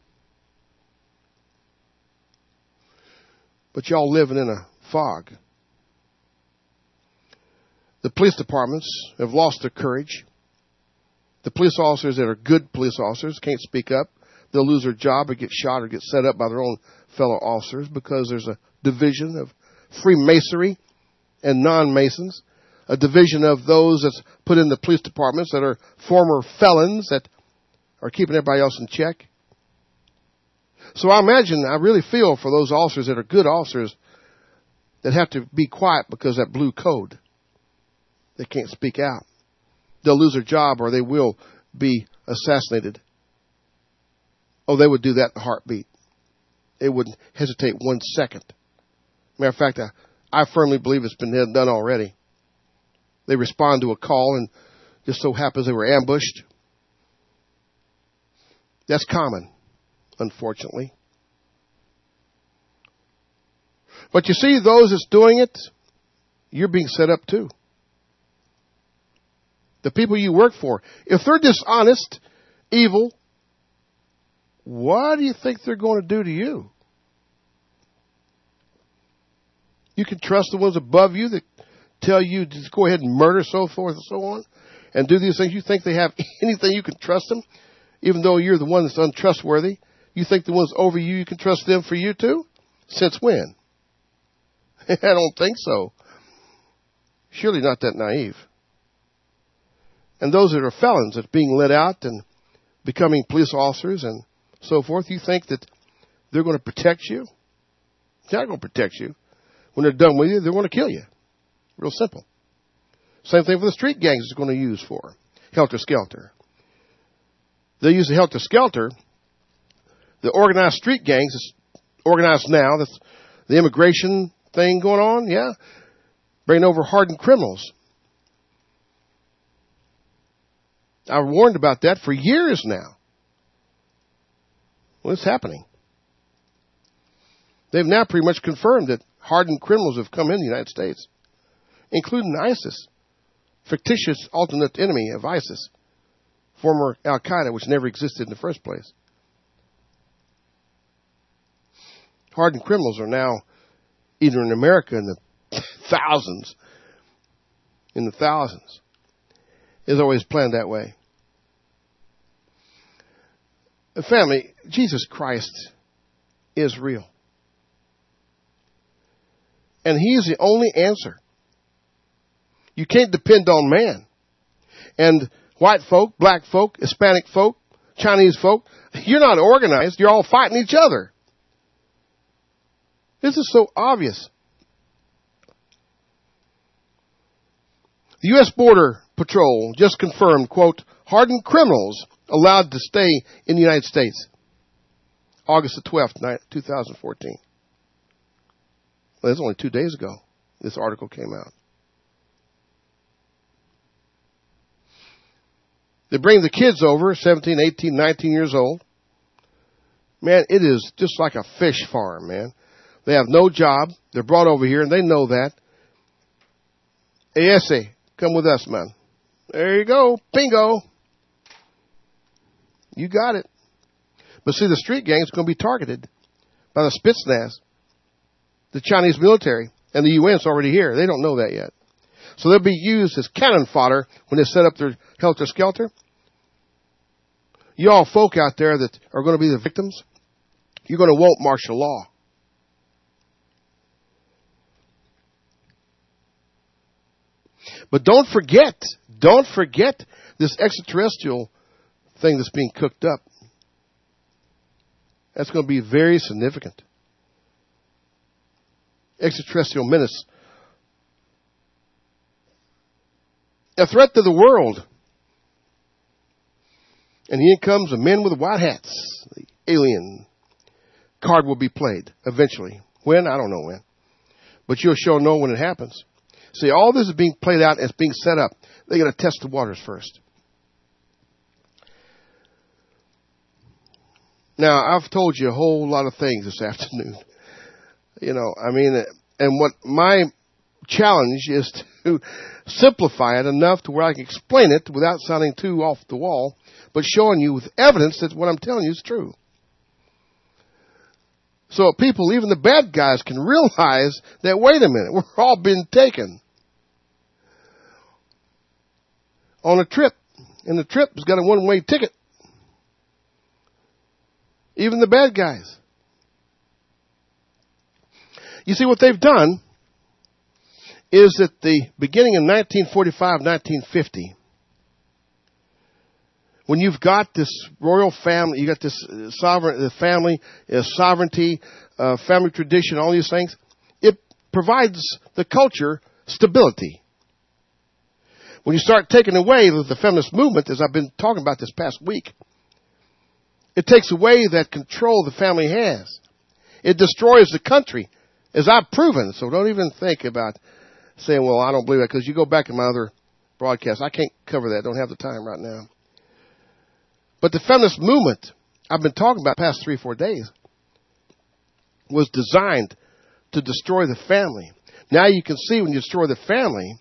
But y'all living in a fog. The police departments have lost their courage. The police officers that are good police officers can't speak up. They'll lose their job or get shot or get set up by their own fellow officers because there's a division of Freemasonry and non-Masons, a division of those that's put in the police departments that are former felons that are keeping everybody else in check. So I imagine, I really feel for those officers that are good officers that have to be quiet because of that blue code. They can't speak out. They'll lose their job or they will be assassinated. Oh, they would do that in a heartbeat. They wouldn't hesitate one second. Matter of fact, I, I firmly believe it's been done already. They respond to a call and just so happens they were ambushed. That's common, unfortunately. But you see, those that's doing it, you're being set up too. The people you work for, if they're dishonest, evil, what do you think they're going to do to you? You can trust the ones above you that tell you to go ahead and murder, so forth and so on, and do these things. You think they have anything you can trust them, even though you're the one that's untrustworthy. You think the ones over you, you can trust them for you too? Since when? I don't think so. Surely not that naive. And those that are felons that are being let out and becoming police officers and so forth, you think that they're going to protect you? They're not going to protect you. When they're done with you, they're going to kill you. Real simple. Same thing for the street gangs is going to use for helter-skelter. They use the helter-skelter. The organized street gangs is organized now. That's the immigration thing going on, yeah. Bringing over hardened criminals. I've warned about that for years now. Well, it's happening. They've now pretty much confirmed that hardened criminals have come in the United States, including ISIS, fictitious alternate enemy of ISIS, former Al-Qaeda, which never existed in the first place. Hardened criminals are now either in America in the thousands, in the thousands. It's always planned that way. Family, Jesus Christ is real. And He is the only answer. You can't depend on man. And white folk, black folk, Hispanic folk, Chinese folk, you're not organized. You're all fighting each other. This is so obvious. The U S Border Patrol just confirmed, quote, hardened criminals allowed to stay in the United States. August the twelfth, two thousand fourteen. Well, that's only two days ago this article came out. They bring the kids over, seventeen, eighteen, nineteen years old. Man, it is just like a fish farm, man. They have no job. They're brought over here, and they know that. Hey, Ese, come with us, man. There you go. Bingo. You got it. But see, the street gang is going to be targeted by the Spetsnaz, the Chinese military, and the U N's already here. They don't know that yet. So they'll be used as cannon fodder when they set up their helter-skelter. You all folk out there that are going to be the victims, you're going to want martial law. But don't forget, don't forget this extraterrestrial thing that's being cooked up. That's going to be very significant. Extraterrestrial menace. A threat to the world. And here comes the men with the white hats. The alien card will be played eventually. When? I don't know when. But you'll sure know when it happens. See, all this is being played out and it's being set up. They got to test the waters first. Now, I've told you a whole lot of things this afternoon. You know, I mean, and what my challenge is to simplify it enough to where I can explain it without sounding too off the wall, but showing you with evidence that what I'm telling you is true. So people, even the bad guys, can realize that, wait a minute, we're all being taken on a trip, and the trip has got a one-way ticket. Even the bad guys. You see, what they've done is that the beginning in nineteen forty-five, nineteen fifty, when you've got this royal family, you got this sovereign, the family, uh, sovereignty, uh, family tradition, all these things, it provides the culture stability. When you start taking away the feminist movement, as I've been talking about this past week, it takes away that control the family has. It destroys the country, as I've proven. So don't even think about saying, well, I don't believe that, because you go back in my other broadcasts. I can't cover that. Don't have the time right now. But the feminist movement I've been talking about the past three, four days was designed to destroy the family. Now you can see when you destroy the family,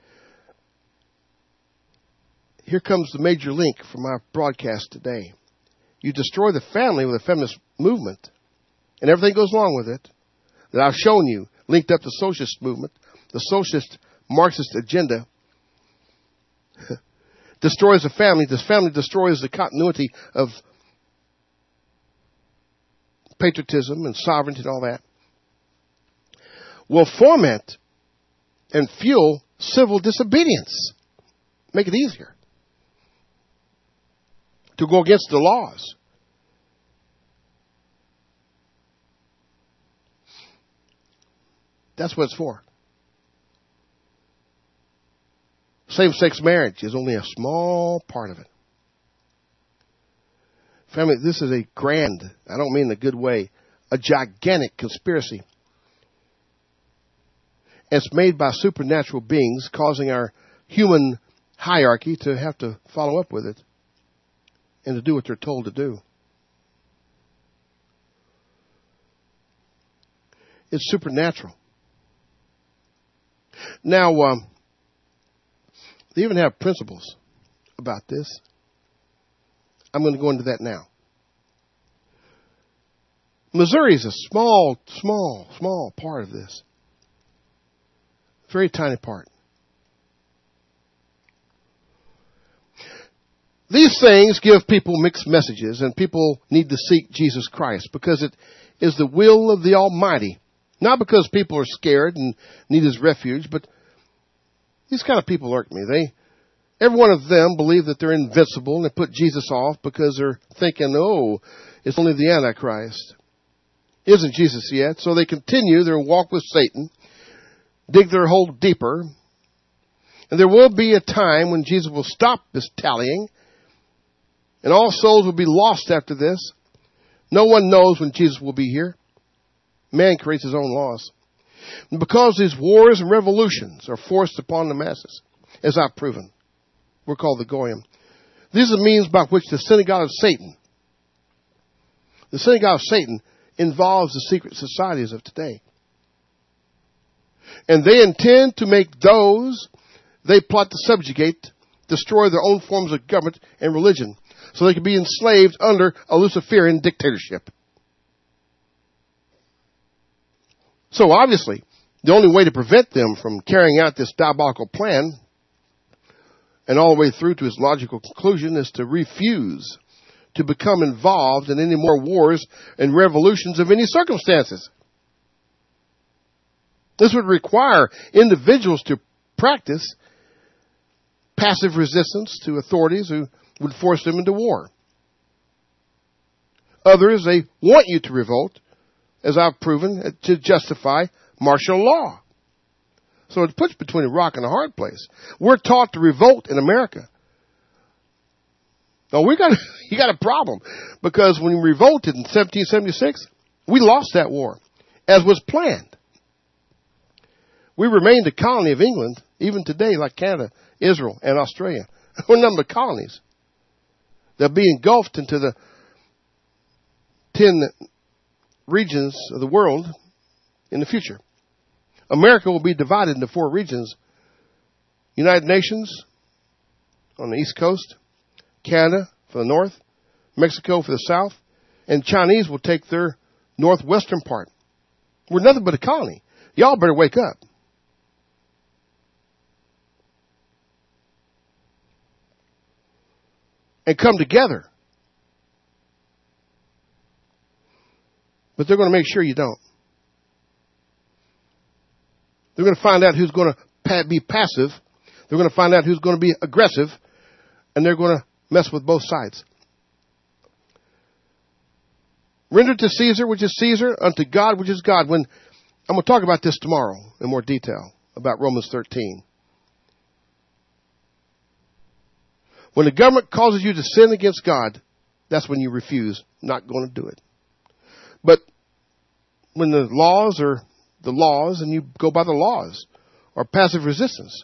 here comes the major link for my broadcast today. You destroy the family with a feminist movement, and everything goes along with it that I've shown you, linked up to the socialist movement, the socialist Marxist agenda, destroys the family. This family destroys the continuity of patriotism and sovereignty and all that. Will foment and fuel civil disobedience. Make it easier to go against the laws. That's what it's for. Same-sex marriage is only a small part of it. Family, this is a grand, I don't mean in a good way, a gigantic conspiracy. It's made by supernatural beings, causing our human hierarchy to have to follow up with it and to do what they're told to do. It's supernatural. Now, um, they even have principles about this. I'm going to go into that now. Missouri is a small, small, small part of this. Very tiny part. These things give people mixed messages, and people need to seek Jesus Christ because it is the will of the Almighty. Not because people are scared and need His refuge, but these kind of people irk me. They, every one of them believe that they're invincible, and they put Jesus off because they're thinking, oh, it's only the Antichrist. Isn't Jesus yet? So they continue their walk with Satan, dig their hole deeper, and there will be a time when Jesus will stop this tallying, and all souls will be lost after this. No one knows when Jesus will be here. Man creates his own laws. And because these wars and revolutions are forced upon the masses, as I've proven, we're called the Goyim. These are the means by which the synagogue of Satan, the synagogue of Satan involves the secret societies of today. And they intend to make those they plot to subjugate, destroy their own forms of government and religion, so they can be enslaved under a Luciferian dictatorship. So obviously, the only way to prevent them from carrying out this diabolical plan and all the way through to its logical conclusion is to refuse to become involved in any more wars and revolutions of any circumstances. This would require individuals to practice passive resistance to authorities who would force them into war. Others, they want you to revolt, as I've proven, to justify martial law. So it puts between a rock and a hard place. We're taught to revolt in America. No, we got you got a problem because when we revolted in seventeen seventy-six, we lost that war, as was planned. We remained a colony of England, even today, like Canada, Israel, and Australia. We're a number of colonies. They'll be engulfed into the ten regions of the world in the future. America will be divided into four regions. United Nations on the East Coast, Canada for the north, Mexico for the south, and Chinese will take their northwestern part. We're nothing but a colony. Y'all better wake up. And come together. But they're going to make sure you don't. They're going to find out who's going to be passive. They're going to find out who's going to be aggressive. And they're going to mess with both sides. Render to Caesar, which is Caesar, unto God, which is God. When I'm going to talk about this tomorrow in more detail, about Romans thirteen. When the government causes you to sin against God, that's when you refuse. Not going to do it. But when the laws are the laws and you go by the laws, or passive resistance.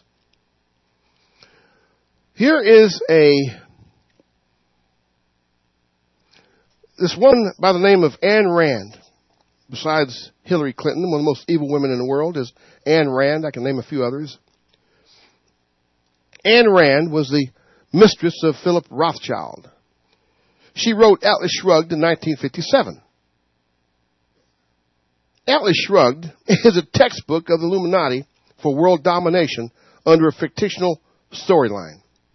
Here is a, this one by the name of Ayn Rand. Besides Hillary Clinton, one of the most evil women in the world is Ayn Rand. I can name a few others. Ayn Rand was the mistress of Philip Rothschild. She wrote Atlas Shrugged in nineteen fifty-seven. Atlas Shrugged is a textbook of the Illuminati for world domination under a fictional storyline.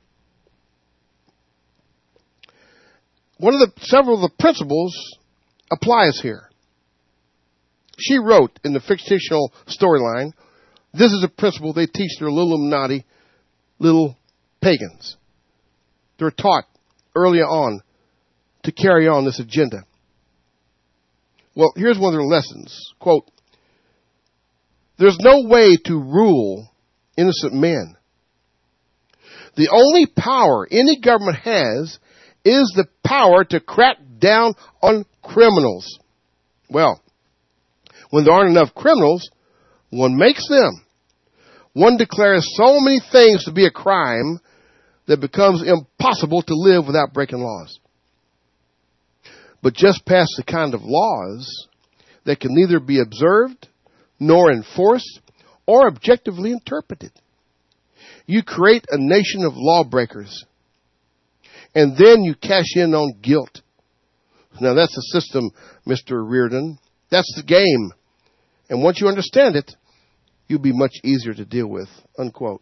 One of the several of the principles applies here. She wrote in the fictional storyline, this is a principle they teach their little Illuminati, little pagans. They're taught early on to carry on this agenda. Well, here's one of their lessons. Quote, there's no way to rule innocent men. The only power any government has is the power to crack down on criminals. Well, when there aren't enough criminals, one makes them. One declares so many things to be a crime that it becomes impossible to live without breaking laws. But just pass the kind of laws that can neither be observed nor enforced or objectively interpreted. You create a nation of lawbreakers, and then you cash in on guilt. Now that's the system, Mister Reardon. That's the game. And once you understand it, you'll be much easier to deal with. Unquote.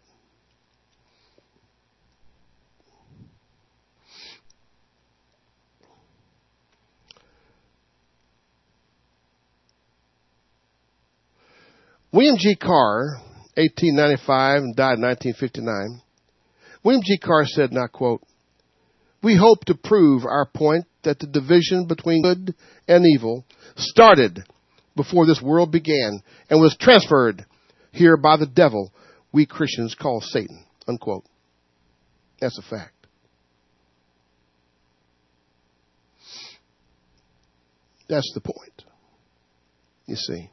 William G. Carr, eighteen ninety-five and died in nineteen fifty-nine. William G. Carr said, and I quote, we hope to prove our point that the division between good and evil started before this world began and was transferred here by the devil we Christians call Satan. Unquote. That's a fact. That's the point. You see.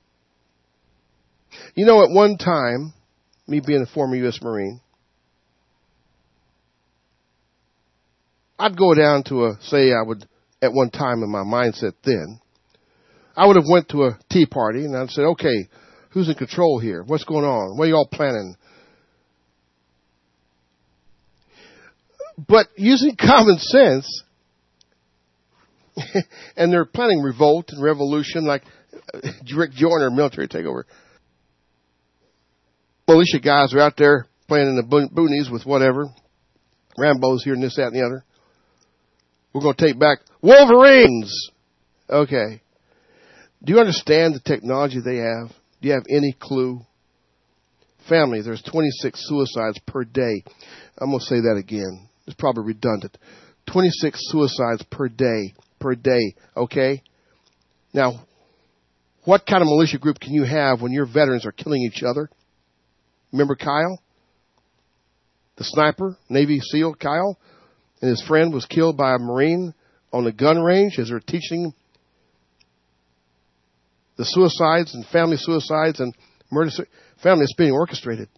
You know, at one time, me being a former U S Marine, I'd go down to a, say I would, at one time in my mindset then, I would have went to a tea party and I'd say, okay, who's in control here? What's going on? What are y'all planning? But using common sense, and they're planning revolt and revolution like Rick Joyner military takeover. Militia guys are out there playing in the boonies with whatever. Rambo's here and this, that, and the other. We're going to take back Wolverines. Okay. Do you understand the technology they have? Do you have any clue? Family, there's twenty-six suicides per day. I'm going to say that again. It's probably redundant. twenty-six suicides per day. Per day. Okay? Now, what kind of militia group can you have when your veterans are killing each other? Remember Kyle? The sniper, Navy SEAL Kyle? and his friend was killed by a Marine on the gun range as they're teaching the suicides and family suicides and murder. Family is being orchestrated.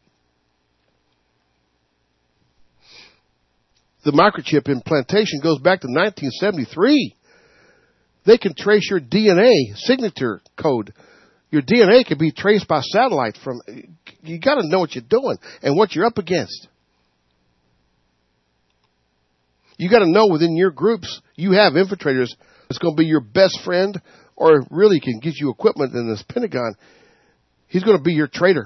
The microchip implantation goes back to nineteen seventy-three. They can trace your D N A signature code. Your D N A can be traced by satellite from, you got to know what you're doing and what you're up against. You got to know within your groups, you have infiltrators that's going to be your best friend or really can get you equipment in this Pentagon. He's going to be your traitor.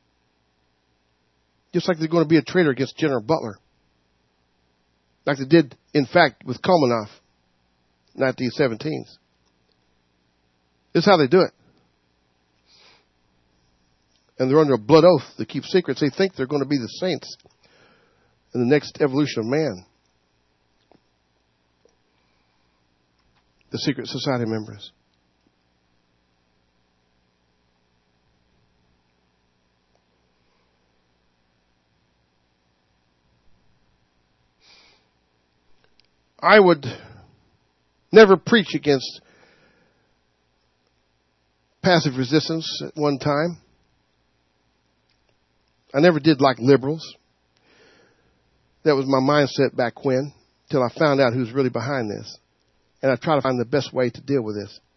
Just like they're going to be a traitor against General Butler. Like they did, in fact, with Kulmanov, nineteen seventeen. This is how they do it. And they're under a blood oath to keep secrets. They think they're going to be the saints in the next evolution of man. The secret society members. I would never preach against passive resistance at one time. I never did like liberals. That was my mindset back when, till I found out who's really behind this. And I try to find the best way to deal with this.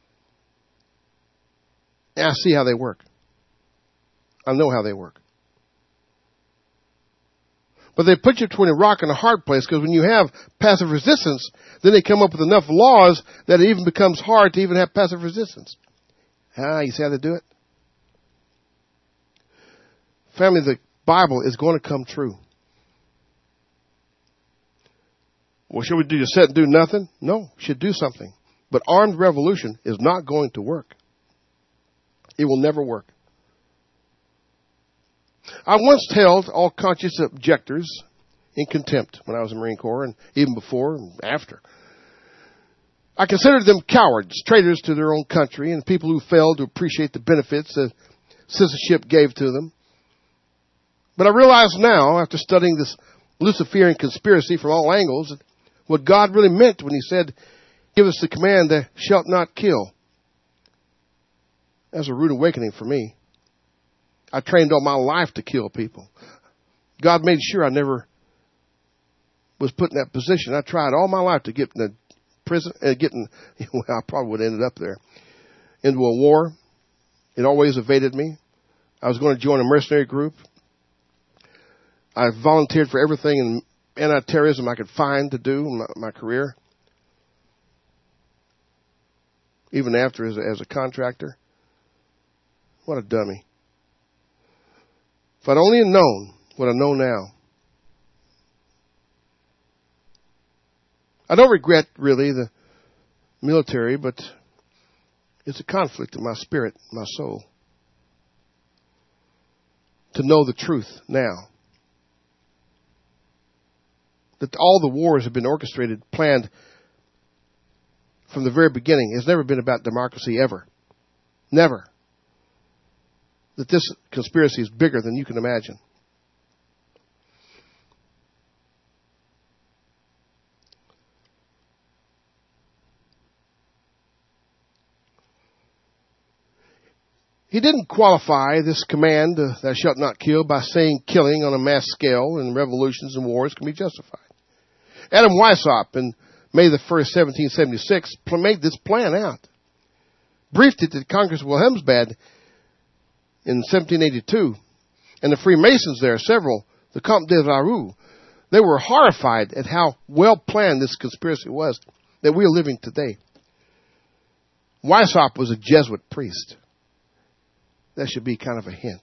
And I see how they work. I know how they work. But they put you between a rock and a hard place, because when you have passive resistance, then they come up with enough laws that it even becomes hard to even have passive resistance. Ah, you see how they do it? Family, the Bible is going to come true. Well, should we do just sit and do nothing? No, we should do something. But armed revolution is not going to work. It will never work. I once held all conscious objectors in contempt when I was in the Marine Corps, and even before and after. I considered them cowards, traitors to their own country, and people who failed to appreciate the benefits that citizenship gave to them. But I realize now, after studying this Luciferian conspiracy from all angles, what God really meant when he said, give us the command, thou shalt not kill. That was a rude awakening for me. I trained all my life to kill people. God made sure I never was put in that position. I tried all my life to get in the prison, uh, get in, well, I probably would have ended up there, into a war. It always evaded me. I was going to join a mercenary group. I volunteered for everything in anti-terrorism I could find to do in my, my career. Even after as a, as a contractor. What a dummy. If I'd only have known what I know now. I don't regret, really, the military, but it's a conflict in my spirit, my soul. To know the truth now. That all the wars have been orchestrated, planned from the very beginning. It's never been about democracy, ever. Never. That this conspiracy is bigger than you can imagine. He didn't qualify this command, uh, thou shalt not kill, by saying killing on a mass scale in revolutions and wars can be justified. Adam Weishaupt, in May the first, seventeen seventy-six, made this plan out. Briefed it to Congress Wilhelmsbad in seventeen eighty-two. And the Freemasons there, several, the Comte de Varus, they were horrified at how well planned this conspiracy was that we are living today. Weishaupt was a Jesuit priest. That should be kind of a hint.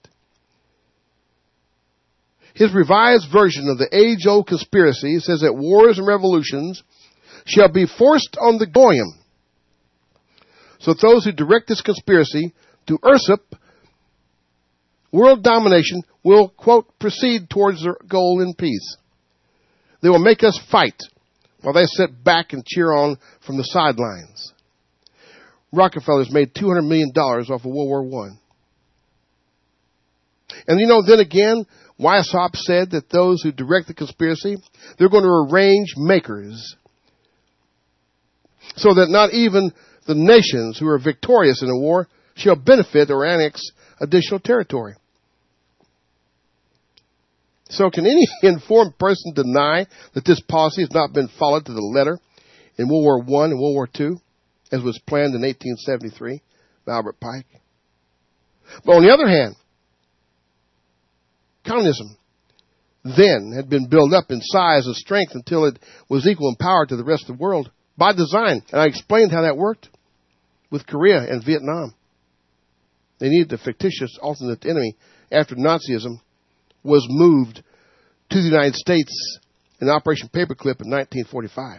His revised version of the age-old conspiracy says that wars and revolutions shall be forced on the goyim. So those who direct this conspiracy to usurp world domination will, quote, proceed towards their goal in peace. They will make us fight while they sit back and cheer on from the sidelines. Rockefeller's made two hundred million dollars off of World War One. And you know, then again, Weishaupt said that those who direct the conspiracy, they're going to arrange makers so that not even the nations who are victorious in a war shall benefit or annex additional territory. So can any informed person deny that this policy has not been followed to the letter in World War One and World War Two, as was planned in eighteen seventy-three by Albert Pike? But on the other hand, communism then had been built up in size and strength until it was equal in power to the rest of the world by design. And I explained how that worked with Korea and Vietnam. They needed a fictitious alternate enemy after Nazism was moved to the United States in Operation Paperclip in nineteen forty-five.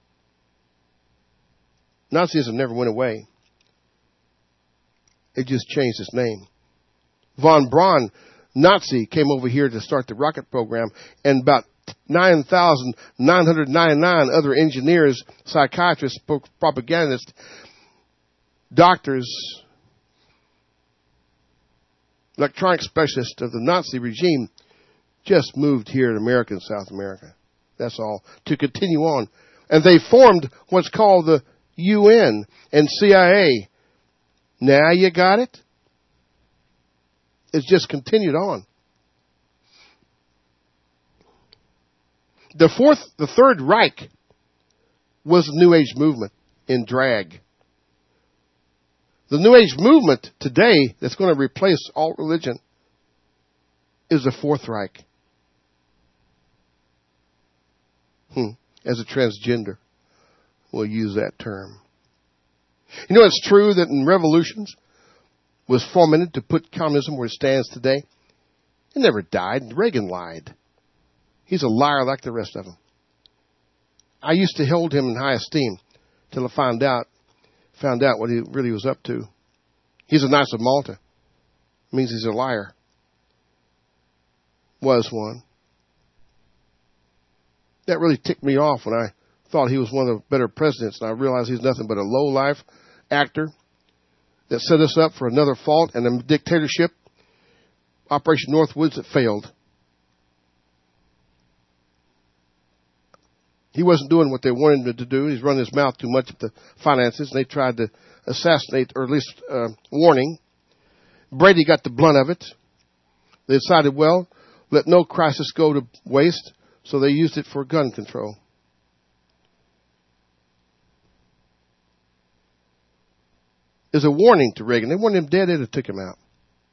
Nazism never went away. It just changed its name. Von Braun, Nazi, came over here to start the rocket program, and about nine thousand nine hundred ninety-nine other engineers, psychiatrists, propagandists, doctors, electronic specialists of the Nazi regime just moved here in America and South America. That's all. To continue on. And they formed what's called the U N and C I A. Now you got it? It's just continued on. The fourth, the Third Reich was the New Age movement in drag. The New Age movement today that's going to replace all religion is the Fourth Reich. Hmm. As a transgender, we'll use that term. You know, it's true that in revolutions was fomented to put communism where it stands today. It never died. Reagan lied. He's a liar like the rest of them. I used to hold him in high esteem till I found out found out what he really was up to. He's a Knights of Malta. It means he's a liar. Was one. That really ticked me off when I thought he was one of the better presidents, and I realized he's nothing but a low-life actor that set us up for another fault and a dictatorship, Operation Northwoods, that failed. He wasn't doing what they wanted him to do. He's running his mouth too much at the finances, and they tried to assassinate, or at least uh, warning. Brady got the blunt of it. They decided, well, let no crisis go to waste, so they used it for gun control. There's a warning to Reagan. They wanted him dead, they'd have took him out.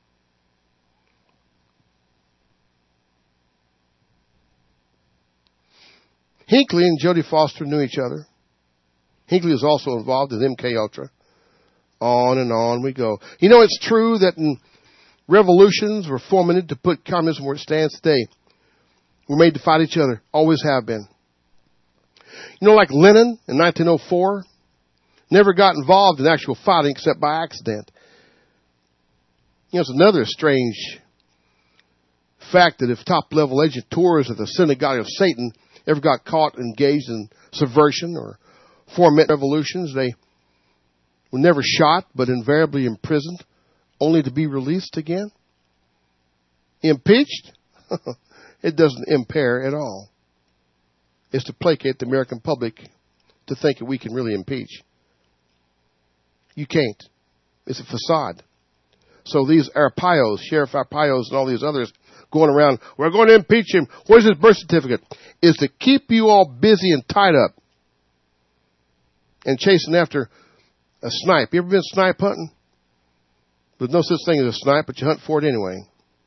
Hinckley and Jodie Foster knew each other. Hinckley was also involved in M K Ultra. On and on we go. You know, it's true that in revolutions were fomented to put communism where it stands today. We're made to fight each other. Always have been. You know, like Lenin in nineteen oh four, never got involved in actual fighting except by accident. You know, it's another strange fact that if top-level agentors of the synagogue of Satan ever got caught engaged in subversion or foment revolutions, they were never shot but invariably imprisoned, only to be released again. Impeached? It doesn't impair at all. It's to placate the American public to think that we can really impeach. You can't. It's a facade. So these Arpaios, Sheriff Arpaios and all these others going around, we're going to impeach him. Where's his birth certificate? Is to keep you all busy and tied up and chasing after a snipe. You ever been snipe hunting? There's no such thing as a snipe, but you hunt for it anyway.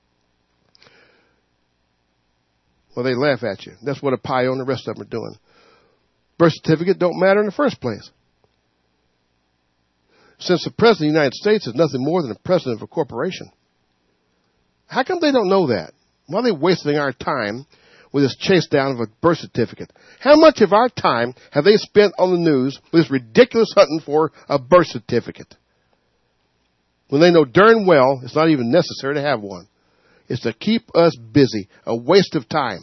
Well, they laugh at you. That's what Arpaio and the rest of them are doing. Birth certificate don't matter in the first place. Since the President of the United States is nothing more than the President of a corporation. How come they don't know that? Why are they wasting our time with this chase down of a birth certificate? How much of our time have they spent on the news with this ridiculous hunting for a birth certificate? When they know darn well it's not even necessary to have one. It's to keep us busy. A waste of time.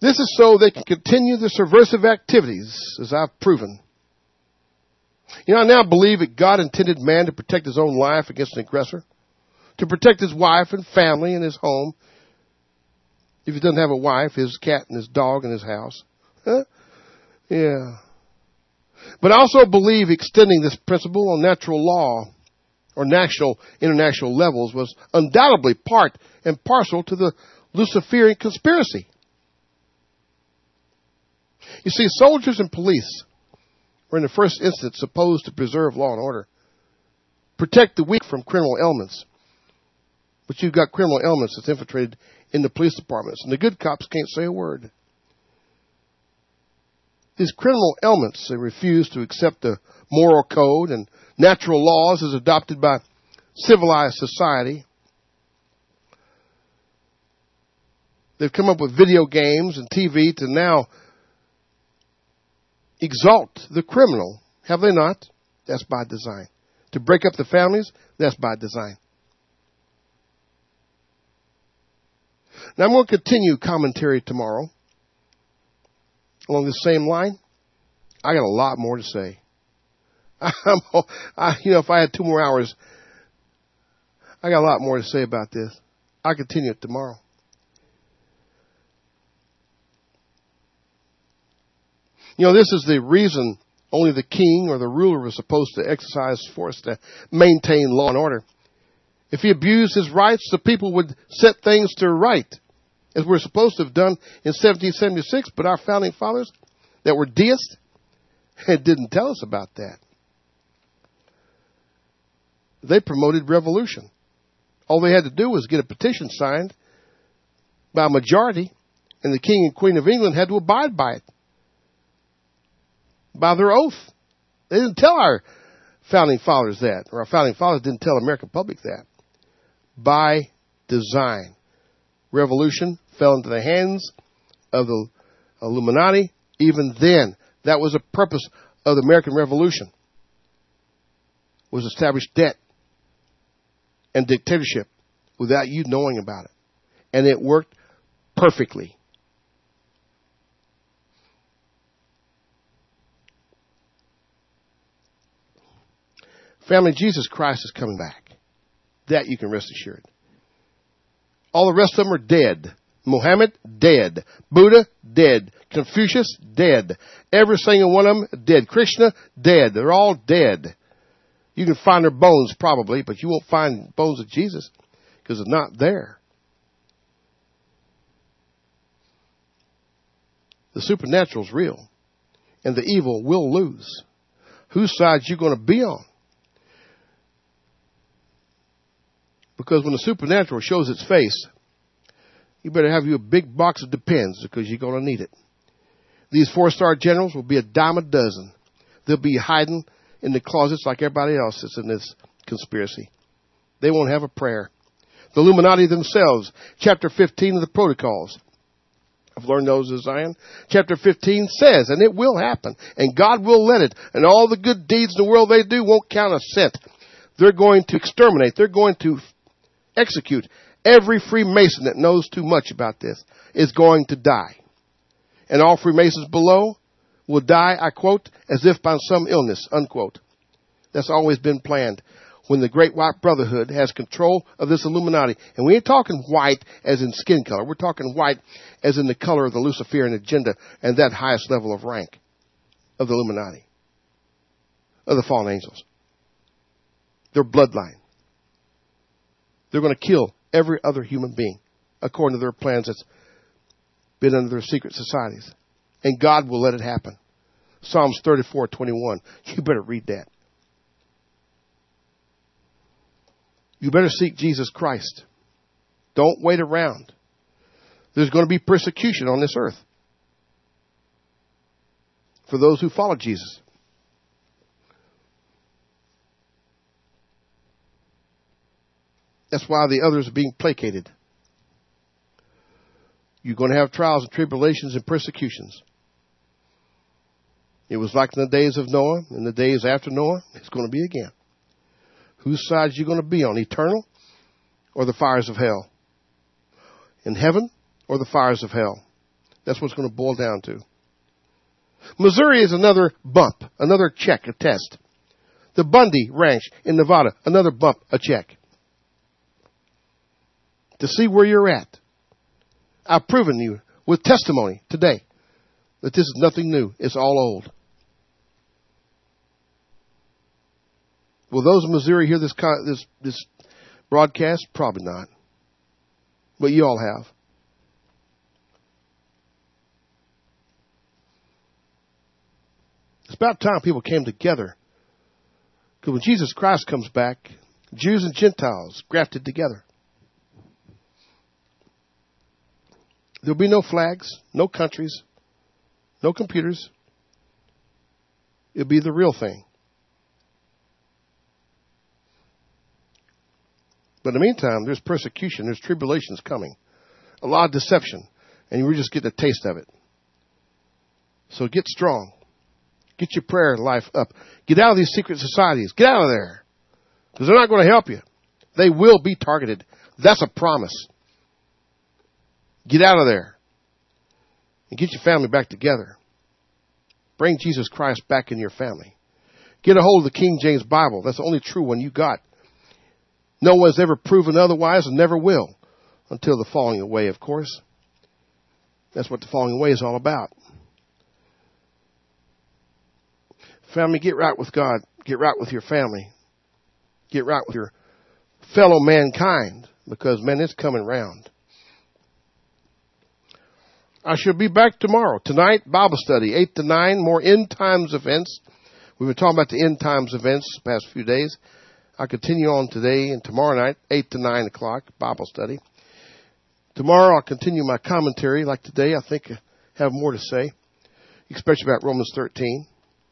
This is so they can continue their subversive activities, as I've proven. You know, I now believe that God intended man to protect his own life against an aggressor, to protect his wife and family and his home. If he doesn't have a wife, his cat and his dog and his house. Huh? Yeah. But I also believe extending this principle on natural law or national, international levels was undoubtedly part and parcel to the Luciferian conspiracy. You see, soldiers and police were in the first instance supposed to preserve law and order, protect the weak from criminal elements. But you've got criminal elements that's infiltrated in the police departments, and the good cops can't say a word. These criminal elements, they refuse to accept the moral code and natural laws as adopted by civilized society. They've come up with video games and T V to now exalt the criminal. Have they not? That's by design. To break up the families, that's by design. Now I'm going to continue commentary tomorrow along the same line. I got a lot more to say. I'm, I, you know, if I had two more hours, I got a lot more to say about this. I'll continue it tomorrow. You know, this is the reason only the king or the ruler was supposed to exercise force to maintain law and order. If he abused his rights, the people would set things to right, as we're supposed to have done in seventeen seventy-six. But our founding fathers that were deists didn't tell us about that. They promoted revolution. All they had to do was get a petition signed by a majority, and the King and Queen of England had to abide by it, by their oath. They didn't tell our founding fathers that, or our founding fathers didn't tell the American public that. By design. Revolution fell into the hands of the Illuminati. Even then, that was the purpose of the American Revolution, was to establish debt and dictatorship without you knowing about it. And it worked perfectly. Family, Jesus Christ is coming back. That you can rest assured. All the rest of them are dead. Muhammad, dead. Buddha, dead. Confucius, dead. Every single one of them, dead. Krishna, dead. They're all dead. You can find their bones probably, but you won't find bones of Jesus because they're not there. The supernatural is real, and the evil will lose. Whose side are you going to be on? Because when the supernatural shows its face, you better have you a big box of Depends because you're going to need it. These four-star generals will be a dime a dozen. They'll be hiding in the closets like everybody else that's in this conspiracy. They won't have a prayer. The Illuminati themselves, chapter fifteen of the Protocols. I've learned those as Zion. Chapter fifteen says, and it will happen, and God will let it, and all the good deeds in the world they do won't count a cent. They're going to exterminate. They're going to execute. Every Freemason that knows too much about this is going to die. And all Freemasons below will die, I quote, as if by some illness, unquote. That's always been planned. When the Great White Brotherhood has control of this Illuminati. And we ain't talking white as in skin color. We're talking white as in the color of the Luciferian agenda and that highest level of rank of the Illuminati, of the fallen angels. Their bloodline. They're going to kill every other human being according to their plans that's been under their secret societies. And God will let it happen. Psalms thirty-four twenty-one. You better read that. You better seek Jesus Christ. Don't wait around. There's going to be persecution on this earth for those who follow Jesus. That's why the others are being placated. You're going to have trials and tribulations and persecutions. It was like in the days of Noah, in the days after Noah, it's going to be again. Whose side are you going to be on, eternal or the fires of hell? In heaven or the fires of hell? That's what it's going to boil down to. Missouri is another bump, another check, a test. The Bundy Ranch in Nevada, another bump, a check. To see where you're at. I've proven you with testimony today that this is nothing new. It's all old. Will those in Missouri hear this this this broadcast? Probably not. But you all have. It's about time people came together. Because when Jesus Christ comes back, Jews and Gentiles grafted together. There'll be no flags, no countries, no computers. It'll be the real thing. But in the meantime, there's persecution, there's tribulations coming. A lot of deception. And we're just getting a taste of it. So get strong. Get your prayer life up. Get out of these secret societies. Get out of there. Because they're not going to help you. They will be targeted. That's a promise. Get out of there. And get your family back together. Bring Jesus Christ back in your family. Get a hold of the King James Bible. That's the only true one you got. No one's ever proven otherwise and never will. Until the falling away, of course. That's what the falling away is all about. Family, get right with God. Get right with your family. Get right with your fellow mankind. Because, man, it's coming round. I shall be back tomorrow. Tonight, Bible study, eight to nine, more end times events. We've been talking about the end times events the past few days. I'll continue on today and tomorrow night, eight to nine o'clock, Bible study. Tomorrow, I'll continue my commentary. Like today, I think I have more to say, especially about Romans thirteen.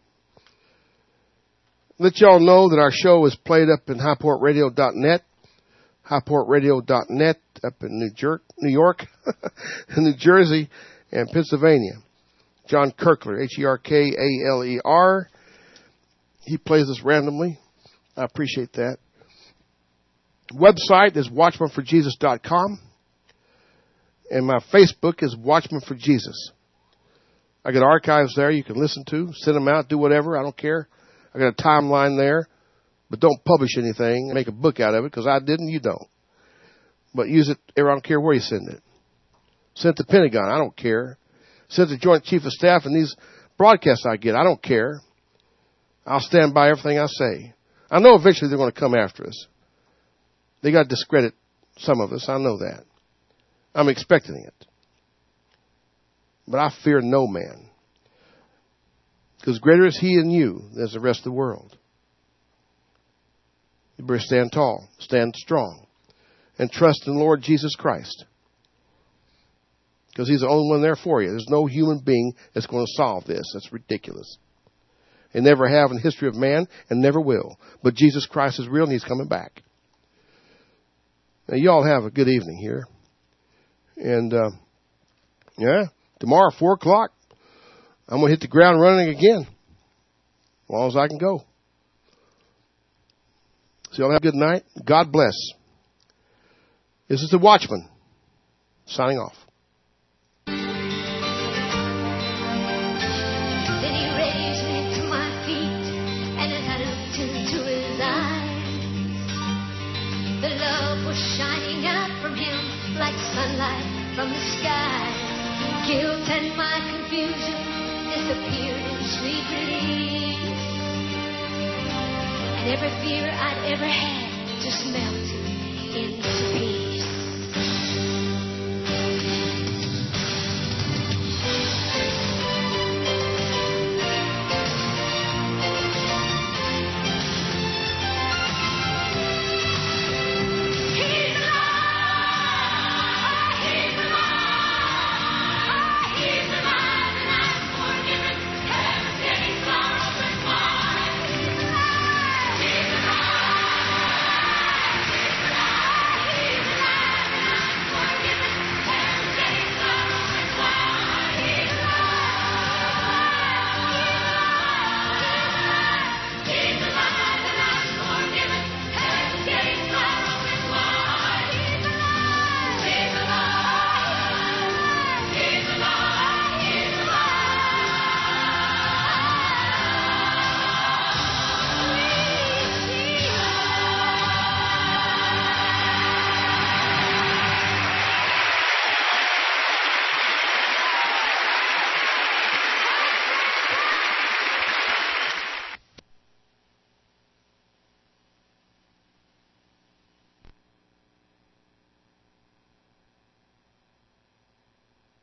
Let y'all know that our show is played up in high port radio dot net, high port radio dot net up in New York, New York, New Jersey, and Pennsylvania. John Kirkler, H E R K A L E R. He plays us randomly. I appreciate that. Website is watchman for jesus dot com. And my Facebook is Watchman for Jesus. I got archives there you can listen to, send them out, do whatever. I don't care. I got a timeline there. But don't publish anything and make a book out of it, because I didn't, you don't. But use it, I don't care where you send it. Send it to Pentagon, I don't care. Send it to Joint Chief of Staff and these broadcasts I get, I don't care. I'll stand by everything I say. I know eventually they're going to come after us. They got to discredit some of us, I know that. I'm expecting it. But I fear no man. Because greater is he in you than the rest of the world. You better stand tall, stand strong, and trust in the Lord Jesus Christ. Because he's the only one there for you. There's no human being that's going to solve this. That's ridiculous. They never have in the history of man and never will. But Jesus Christ is real and he's coming back. Now, you all have a good evening here. And, uh, yeah, tomorrow, four o'clock, I'm going to hit the ground running again. As long as I can go. So y'all have a good night. God bless. This is the Watchman signing off. Then he raised me to my feet, and as I looked into his eyes, the love was shining out from him like sunlight from the sky. Guilt and my confusion disappeared in sweet relief, and every fear I'd ever had just melted into peace.